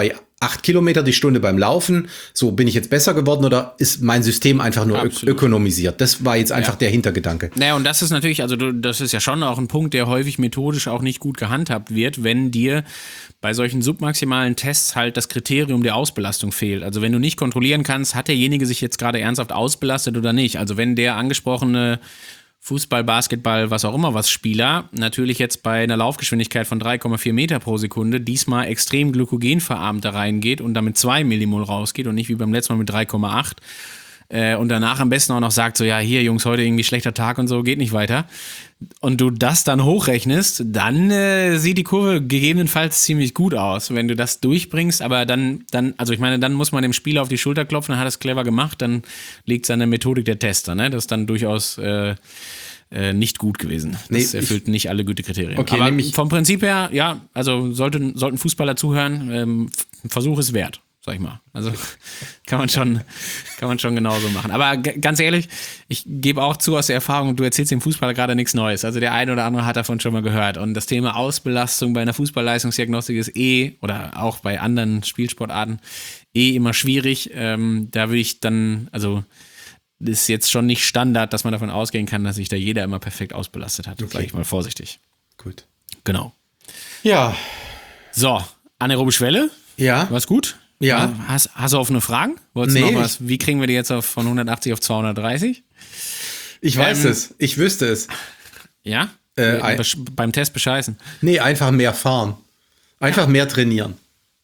8 Kilometer die Stunde beim Laufen, so bin ich jetzt besser geworden oder ist mein System einfach nur ökonomisiert? Das war jetzt einfach der Hintergedanke. Naja, und das ist natürlich, also das ist ja schon auch ein Punkt, der häufig methodisch auch nicht gut gehandhabt wird, wenn dir bei solchen submaximalen Tests halt das Kriterium der Ausbelastung fehlt. Also wenn du nicht kontrollieren kannst, hat derjenige sich jetzt gerade ernsthaft ausbelastet oder nicht. Also wenn der angesprochene Fußball, Basketball, was auch immer was Spieler natürlich jetzt bei einer Laufgeschwindigkeit von 3,4 Meter pro Sekunde diesmal extrem glykogenverarmt da reingeht und damit 2 Millimol rausgeht und nicht wie beim letzten Mal mit 3,8 und danach am besten auch noch sagt so, ja hier Jungs, heute irgendwie schlechter Tag und so, geht nicht weiter und du das dann hochrechnest, dann sieht die Kurve gegebenenfalls ziemlich gut aus, wenn du das durchbringst, aber dann, also ich meine, dann muss man dem Spieler auf die Schulter klopfen, dann hat er es clever gemacht, dann liegt es an der Methodik der Tester, ne? Das ist dann durchaus nicht gut gewesen. Das erfüllt nicht alle Gütekriterien. Okay, aber vom Prinzip her, ja, also sollten Fußballer zuhören, Versuch ist wert, sag ich mal. Also kann man schon genauso machen. Aber ganz ehrlich, ich gebe auch zu aus der Erfahrung, du erzählst dem Fußballer gerade nichts Neues. Also der eine oder andere hat davon schon mal gehört. Und das Thema Ausbelastung bei einer Fußballleistungsdiagnostik ist oder auch bei anderen Spielsportarten immer schwierig. Da würde ich dann, also das ist jetzt schon nicht Standard, dass man davon ausgehen kann, dass sich da jeder immer perfekt ausbelastet hat. Okay. Sag ich mal vorsichtig. Gut. Genau. Ja. So, anaerobe Schwelle. Ja. War's gut? Ja. Hast du offene Fragen? Wolltest du noch was? Wie kriegen wir die jetzt von 180 auf 230? Ich weiß es. Ich wüsste es. Ja? Beim Test bescheißen. Nee, einfach mehr fahren. Einfach mehr trainieren.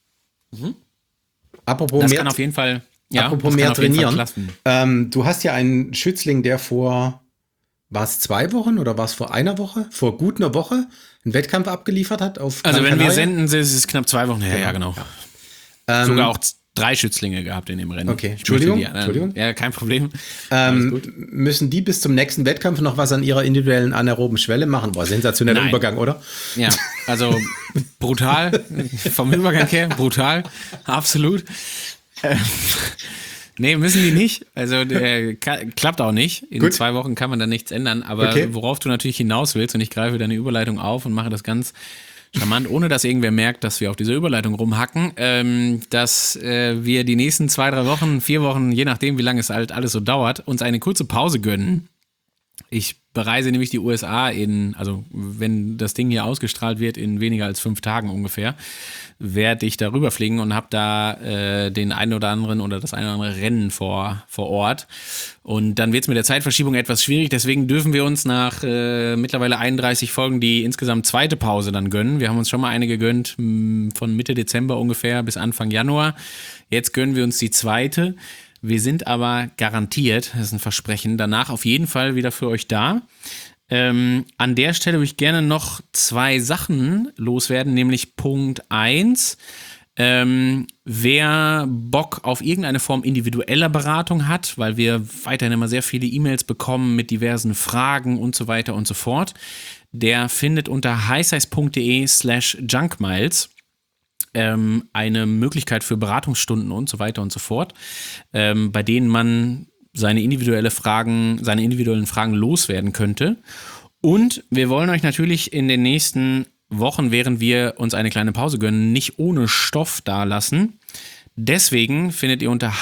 Apropos das mehr. Kann auf jeden Fall. Ja, apropos mehr trainieren. Du hast ja einen Schützling, der war es 2 Wochen oder war es vor einer Woche? Vor gut einer Woche einen Wettkampf abgeliefert hat auf Also wenn wir senden, ist es knapp 2 Wochen her. Ja, genau. Sogar auch 3 Schützlinge gehabt in dem Rennen. Okay, Entschuldigung. Ja, kein Problem. Müssen die bis zum nächsten Wettkampf noch was an ihrer individuellen anaeroben Schwelle machen? Boah, sensationeller Übergang, oder? Ja, also brutal. Vom Übergang her, brutal. Absolut. Nee, müssen die nicht. Also klappt auch nicht. In 2 Wochen kann man da nichts ändern. Aber worauf du natürlich hinaus willst, und ich greife deine Überleitung auf und mache das ganz charmant, ohne dass irgendwer merkt, dass wir auf dieser Überleitung rumhacken, dass wir die nächsten 2, 3 Wochen, 4 Wochen, je nachdem, wie lange es halt alles so dauert, uns eine kurze Pause gönnen. Ich bereise nämlich die USA also wenn das Ding hier ausgestrahlt wird, in weniger als 5 Tagen ungefähr, werde ich da rüberfliegen und habe da den einen oder anderen oder das eine oder andere Rennen vor Ort. Und dann wird es mit der Zeitverschiebung etwas schwierig, deswegen dürfen wir uns nach mittlerweile 31 Folgen die insgesamt zweite Pause dann gönnen. Wir haben uns schon mal eine gegönnt von Mitte Dezember ungefähr bis Anfang Januar. Jetzt gönnen wir uns die zweite. Wir sind aber garantiert, das ist ein Versprechen, danach auf jeden Fall wieder für euch da. An der Stelle würde ich gerne noch 2 Sachen loswerden, nämlich Punkt 1. Wer Bock auf irgendeine Form individueller Beratung hat, weil wir weiterhin immer sehr viele E-Mails bekommen mit diversen Fragen und so weiter und so fort, der findet unter highsize.de/junkmiles eine Möglichkeit für Beratungsstunden und so weiter und so fort, bei denen man seine individuellen Fragen loswerden könnte. Und wir wollen euch natürlich in den nächsten Wochen, während wir uns eine kleine Pause gönnen, nicht ohne Stoff dalassen. Deswegen findet ihr unter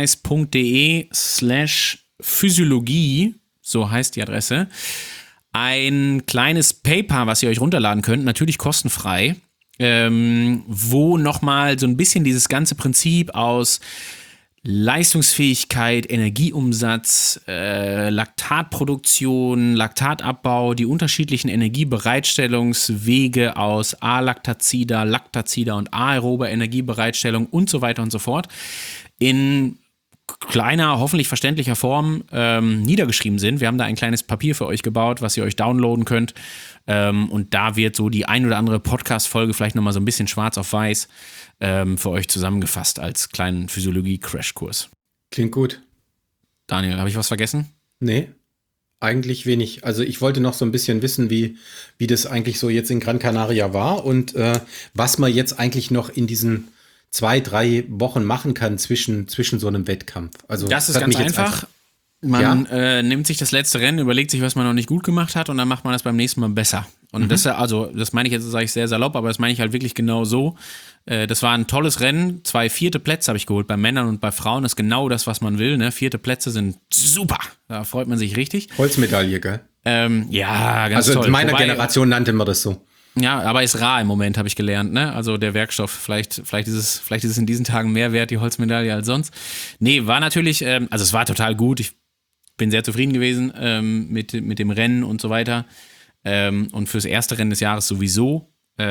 highsize.de/Physiologie, so heißt die Adresse, ein kleines Paper, was ihr euch runterladen könnt, natürlich kostenfrei, wo nochmal so ein bisschen dieses ganze Prinzip aus Leistungsfähigkeit, Energieumsatz, Laktatproduktion, Laktatabbau, die unterschiedlichen Energiebereitstellungswege aus A-Lactazida, Lactazida und aerober Energiebereitstellung und so weiter und so fort in kleiner, hoffentlich verständlicher Form niedergeschrieben sind. Wir haben da ein kleines Papier für euch gebaut, was ihr euch downloaden könnt. Und da wird so die ein oder andere Podcast-Folge vielleicht nochmal so ein bisschen schwarz auf weiß für euch zusammengefasst als kleinen Physiologie-Crashkurs. Klingt gut. Daniel, habe ich was vergessen? Nee, eigentlich wenig. Also ich wollte noch so ein bisschen wissen, wie das eigentlich so jetzt in Gran Canaria war und was man jetzt eigentlich noch in diesen 2, 3 Wochen machen kann zwischen so einem Wettkampf. Also das ist ganz einfach. Man nimmt sich das letzte Rennen, überlegt sich, was man noch nicht gut gemacht hat und dann macht man das beim nächsten Mal besser. Und das meine ich jetzt, sage ich sehr salopp, aber das meine ich halt wirklich genau so. Das war ein tolles Rennen. 2 4. Plätze habe ich geholt, bei Männern und bei Frauen. Das ist genau das, was man will. Ne? 4. Plätze sind super. Da freut man sich richtig. Holzmedaille, gell? Ja, ganz toll. Also in meiner Generation nannte man das so. Ja, aber ist rar im Moment, habe ich gelernt, ne? Also der Werkstoff, vielleicht ist es in diesen Tagen mehr wert, die Holzmedaille, als sonst. Nee, war natürlich, also es war total gut. Ich bin sehr zufrieden gewesen mit dem Rennen und so weiter. Und fürs erste Rennen des Jahres sowieso.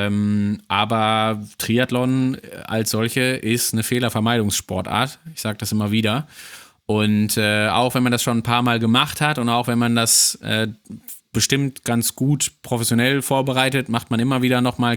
Aber Triathlon als solche ist eine Fehlervermeidungssportart. Ich sage das immer wieder. Und auch wenn man das schon ein paar Mal gemacht hat und auch wenn man das bestimmt ganz gut professionell vorbereitet, macht man immer wieder nochmal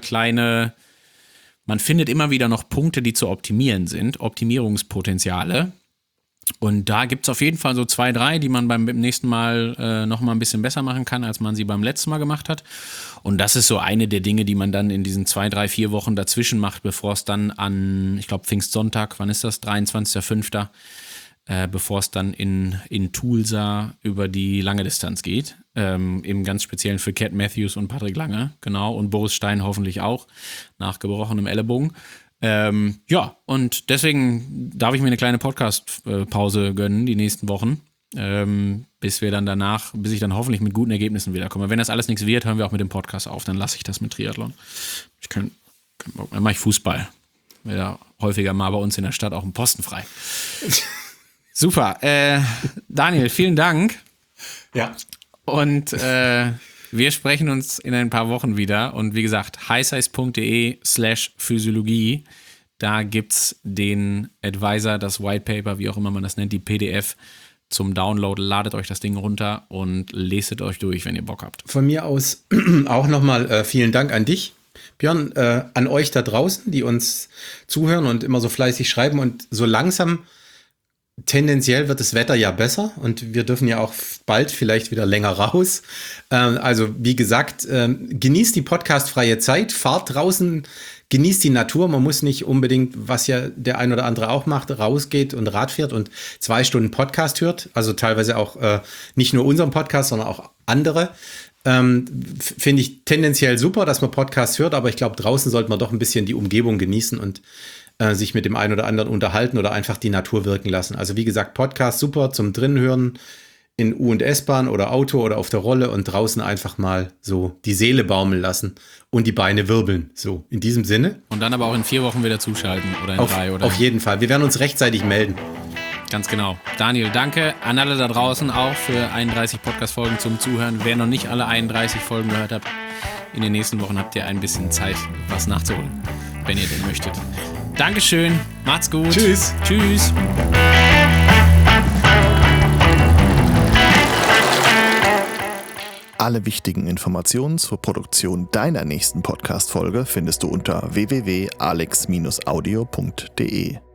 man findet immer wieder noch Punkte, die zu optimieren sind, Optimierungspotenziale. Und da gibt es auf jeden Fall so 2, 3, die man beim nächsten Mal nochmal ein bisschen besser machen kann, als man sie beim letzten Mal gemacht hat. Und das ist so eine der Dinge, die man dann in diesen 2, 3, 4 Wochen dazwischen macht, bevor es dann an, ich glaube Pfingstsonntag, wann ist das? 23.05., bevor es dann in Tulsa über die lange Distanz geht. Im ganz Speziellen für Cat Matthews und Patrick Lange, genau. Und Boris Stein hoffentlich auch, nach gebrochenem Ellenbogen. Ja, und deswegen darf ich mir eine kleine Podcast-Pause gönnen, die nächsten Wochen, bis ich dann hoffentlich mit guten Ergebnissen wiederkomme. Wenn das alles nichts wird, hören wir auch mit dem Podcast auf, dann lasse ich das mit Triathlon. Dann mache ich Fußball. Wäre ja häufiger mal bei uns in der Stadt auch ein Posten frei. Super. Daniel, vielen Dank. Ja. Und wir sprechen uns in ein paar Wochen wieder. Und wie gesagt, highsize.de/Physiologie. Da gibt es den Advisor, das White Paper, wie auch immer man das nennt, die PDF zum Download. Ladet euch das Ding runter und leset euch durch, wenn ihr Bock habt. Von mir aus auch nochmal vielen Dank an dich, Björn, an euch da draußen, die uns zuhören und immer so fleißig schreiben. Und so langsam tendenziell wird das Wetter ja besser und wir dürfen ja auch bald vielleicht wieder länger raus. Also wie gesagt, genießt die podcastfreie Zeit, fahrt draußen, genießt die Natur. Man muss nicht unbedingt, was ja der ein oder andere auch macht, rausgeht und Rad fährt und 2 Stunden Podcast hört. Also teilweise auch nicht nur unseren Podcast, sondern auch andere. Finde ich tendenziell super, dass man Podcasts hört, aber ich glaube, draußen sollte man doch ein bisschen die Umgebung genießen und sich mit dem einen oder anderen unterhalten oder einfach die Natur wirken lassen. Also wie gesagt, Podcast super zum Drinnenhören in U- und S-Bahn oder Auto oder auf der Rolle und draußen einfach mal so die Seele baumeln lassen und die Beine wirbeln. So, in diesem Sinne. Und dann aber auch in 4 Wochen wieder zuschalten oder in 3 oder. Auf jeden Fall. Wir werden uns rechtzeitig melden. Ganz genau. Daniel, danke an alle da draußen auch für 31 Podcast-Folgen zum Zuhören. Wer noch nicht alle 31 Folgen gehört hat, in den nächsten Wochen habt ihr ein bisschen Zeit, was nachzuholen, wenn ihr denn möchtet. Dankeschön, macht's gut. Tschüss. Tschüss. Alle wichtigen Informationen zur Produktion deiner nächsten Podcast-Folge findest du unter www.alex-audio.de.